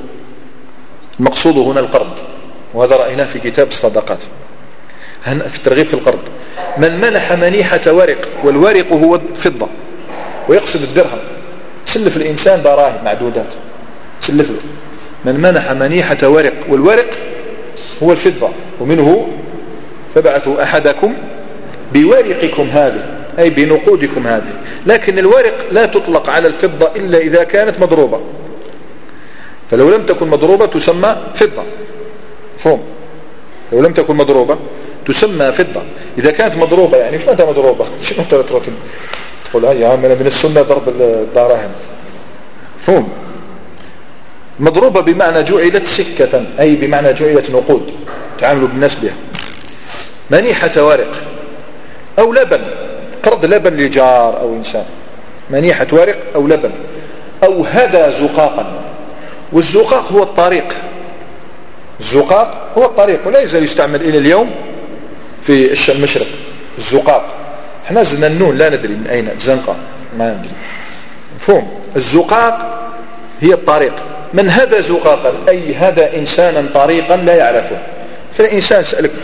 هنا القرض، وهذا رأيناه في كتاب الصدقات في الترغيب في القرض. من منح منيحة ورق، والورق هو فضة ويقصد الدرهم، تسلف الإنسان دراهم معدودات تسلف له. من منح منيحة ورق، والورق هو الفضة، ومنه فبعثوا أحدكم بورقكم هذه أي بنقودكم هذه. لكن الورق لا تطلق على الفضة إلا إذا كانت مضروبة، فلو لم تكن مضروبة تسمى فضة، فهم؟ لو لم تكن مضروبة تسمى فضة. إذا كانت مضروبة يعني إيش معناتها مضروبة؟ شو معناتها تركن تقول يا عم أنا من السنة ضرب الدراهم، فهم؟ مضروبة بمعنى جعلت سكة أي بمعنى جعلت نقود تعاملوا بالناس بها. منيحة ورق أو لبن، قرض لبن لجار أو إنسان، منيحة ورق أو لبن أو هدى زقاقا. والزقاق هو الطريق، الزقاق هو الطريق ولا يزال يستعمل إلى اليوم في المشرق. الزقاق احنا زننون لا ندري من أين زنقة ما ندري، مفهوم؟ الزقاق هي الطريق. من هدى زقاقا أي هدى إنسانا طريقا لا يعرفه. فالإنسان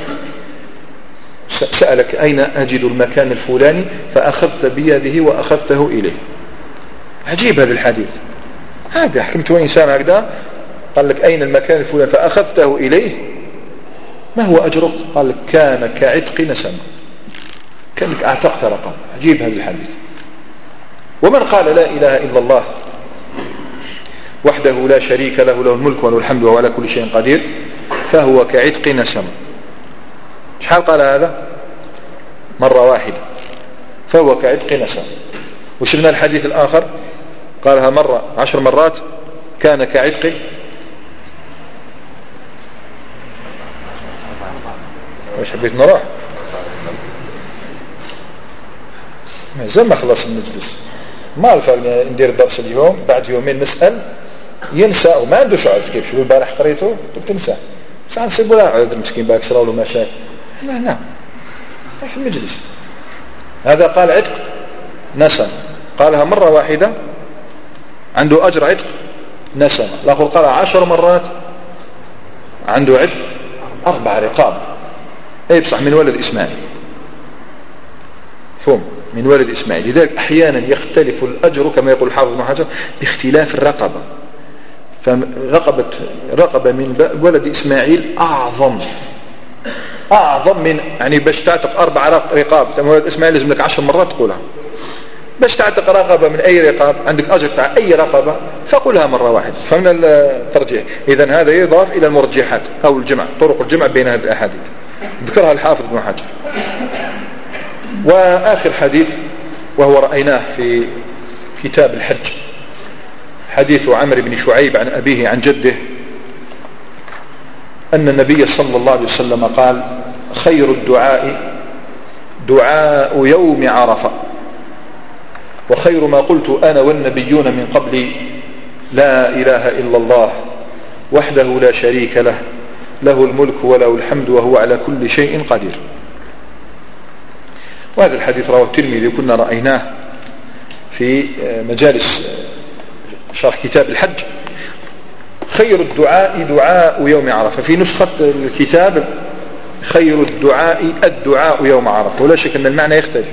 سألك أين أجد المكان الفلاني فأخذت بيده وأخذته إليه. عجيب هذا الحديث. هذا حكمته إنسان هكذا قال لك أين المكان الفلاني فأخذته إليه، ما هو أجرك؟ قال لك كان كعتق نسمة، كأنك أعتقت رقم. عجيب هذا الحديث. ومن قال لا إله إلا الله وحده لا شريك له له الملك وله الحمد وهو على كل شيء قدير فهو كعتق نسمة. شحال قال هذا؟ مرة واحدة، فهو كعتق نسمة. وشفنا الحديث الآخر قالها مرة 10 مرات، كان كعتق وش حبيت نروح زي ما خلص المجلس. ما الفرق ندير الدرس اليوم بعد يومين نسأل ينسى وما عنده شعور كيف شو البارح قريته تنسى، بس نسيبه لا عذر مسكين باك شراو له مشاكل. لا في المجلس. هذا قال عتق نسمة، قالها مرة واحدة عنده أجر عتق نسمة. الآخر قالها 10 مرات عنده عتق 4 رقاب. أي بصح من ولد إسماعيل، فهم؟ من ولد إسماعيل. لذلك أحيانا يختلف الأجر كما يقول الحافظ ابن حجر باختلاف الرقبة. فرقبة من ولد إسماعيل أعظم من يعني باش تعتق 4 رقاب تم ولد إسماعيل لازم لك 10 مرات تقولها. باش تعتق رقبة من أي رقاب عندك أجر تاع أي رقبة فقولها مرة واحدة. فمن الترجيح إذن هذا يضاف إلى المرجحات أو الجمع، طرق الجمع بين هذه الأحاديث ذكرها الحافظ ابن حجر. وآخر حديث وهو رأيناه في كتاب الحج، حديث عمرو بن شعيب عن أبيه عن جده أن النبي صلى الله عليه وسلم قال خير الدعاء دعاء يوم عرفة، وخير ما قلت أنا والنبيون من قبلي لا إله إلا الله وحده لا شريك له له الملك وله الحمد وهو على كل شيء قدير. وهذا الحديث رواه الترمذي كنا رأيناه في مجالس شرح كتاب الحج. خير الدعاء دعاء يوم عرفة، في نسخة الكتاب خير الدعاء يوم عرفة، ولا شك أن المعنى يختلف.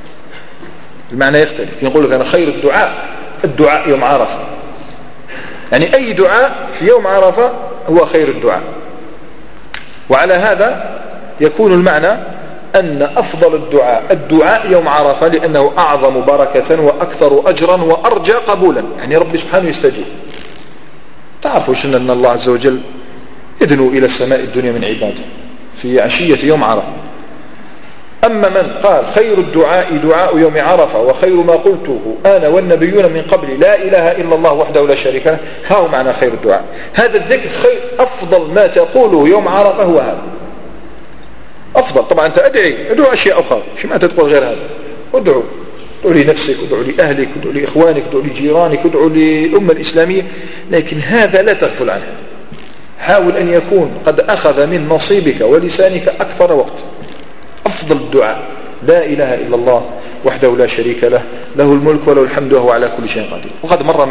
كي نقول لك أنا خير الدعاء يوم عرفة، يعني أي دعاء في يوم عرفة هو خير الدعاء. وعلى هذا يكون المعنى أن أفضل الدعاء يوم عرفة، لأنه أعظم بركة وأكثر أجرا وأرجى قبولا، يعني رب سبحانه يستجيب. تعرفوا أن الله عز وجل يدنو إلى السماء الدنيا من عباده في عشية يوم عرفة. أما من قال خير دعاء يوم عرفة وخير ما قلته أنا والنبيون من قبل لا إله إلا الله وحده لا شريك له، هو معنى خير الدعاء. هذا الذكر خير، أفضل ما تقوله يوم عرفة هو هذا أفضل. طبعا أنت ادعو أشياء أخرى، ما تقول غير هذا. ادعو لنفسك، ادعو لأهلك، ادعو لإخوانك، ادعو لجيرانك، ادعو للأمة الإسلامية، لكن هذا لا تغفل عنه. حاول أن يكون قد أخذ من نصيبك ولسانك أكثر وقت. أفضل الدعاء لا إله إلا الله وحده لا شريك له له الملك وله الحمد وهو على كل شيء قدير. وقد مر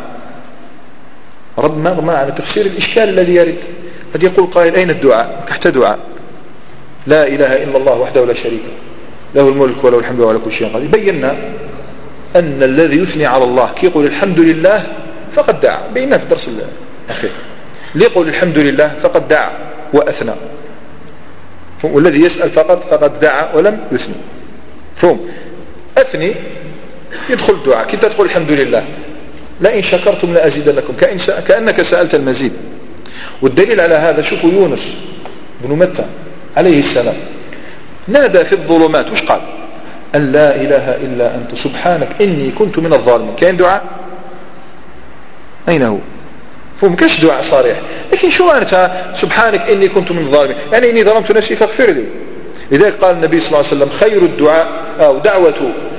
معنا تفسير الإشكال الذي يرد. قد يقول قائل أين الدعاء؟ تحت دعاء لا إله إلا الله وحده لا شريك له الملك وله الحمد وهو على كل شيء قدير. بينا أن الذي يثني على الله كي يقول الحمد لله فقد دعا، بينا في الدرس الأخير. اللي يقول الحمد لله فقد دعا وأثنى، والذي يسأل فقد دعا ولم يثني. فهم أثني يدخل الدعاء. كنت تقول الحمد لله لئن شكرتم لأزيدنكم، كأنك سألت المزيد. والدليل على هذا شوفوا يونس بن متى عليه السلام نادى في الظلمات، وش قال؟ أن لا إله إلا أنت سبحانك إني كنت من الظالمين. كان دعاء؟ أين هو؟ فهم كاش دعاء صريح، لكن شو أنت سبحانك إني كنت من الظالمين، يعني إني ظلمت نفسي فاغفر لي. لذلك قال النبي صلى الله عليه وسلم خير الدعاء أو دعوة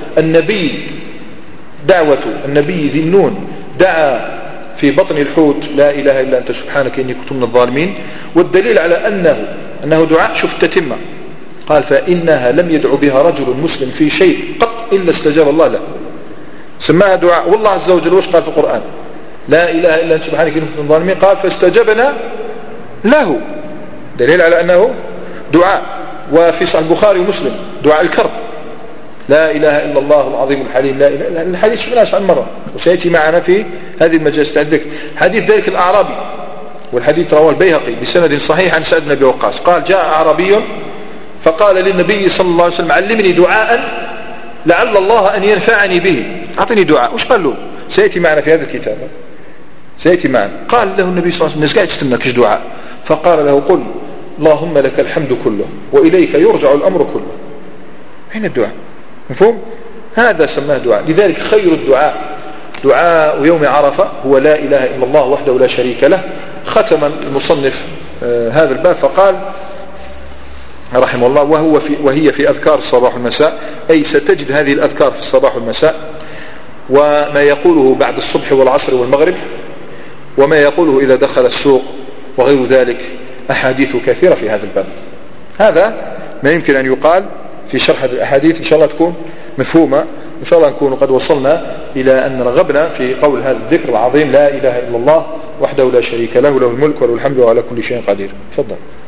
النبي ذي النون دعا في بطن الحوت لا إله إلا أنت سبحانك إني كنت من الظالمين. والدليل على أنه دعاء، شوف التتمة، قال فإنها لم يدعو بها رجل مسلم في شيء قط إلا استجاب الله له. سماها دعاء. والله عز وجل وش قال في القرآن؟ لا إله إلا أنت سبحانك إني كنت من الظالمين، قال فاستجبنا له. دليل على أنه دعاء. وفي صحيح البخاري ومسلم دعاء الكرب لا إله إلا الله العظيم الحليم لا إله إلا الحديث شفناه عن مرة وسيأتي معنا في هذه المجالس تعدك. حديث ذلك الأعرابي، والحديث رواه البيهقي بسند صحيح عن سعد بن أبي وقاص قال جاء أعرابي فقال للنبي صلى الله عليه وسلم علمني دعاء لعل الله أن ينفعني به، أعطني دعاء. وش قال له؟ سيأتي معنا في هذا الكتاب، سيأتي معنا. قال له النبي صلى الله عليه وسلم الناس قاعد تستنى كش دعاء، فقال له قل اللهم لك الحمد كله وإليك يرجع الأمر كله. أين الدعاء؟ مفهوم؟ هذا سماه دعاء. لذلك خير الدعاء دعاء يوم عرفة هو لا إله إلا الله وحده لا شريك له. ختم المصنف هذا الباب فقال رحمه الله وهي في أذكار الصباح والمساء، أي ستجد هذه الأذكار في الصباح والمساء، وما يقوله بعد الصبح والعصر والمغرب، وما يقوله إذا دخل السوق، وغير ذلك أحاديث كثيرة في هذا الباب. هذا ما يمكن أن يقال في شرح هذه الأحاديث، إن شاء الله تكون مفهومة، إن شاء الله نكون قد وصلنا إلى أن رغبنا في قول هذا الذكر العظيم لا إله إلا الله وحده لا شريك له له الملك وله الحمد وعلى كل شيء قدير. تفضل.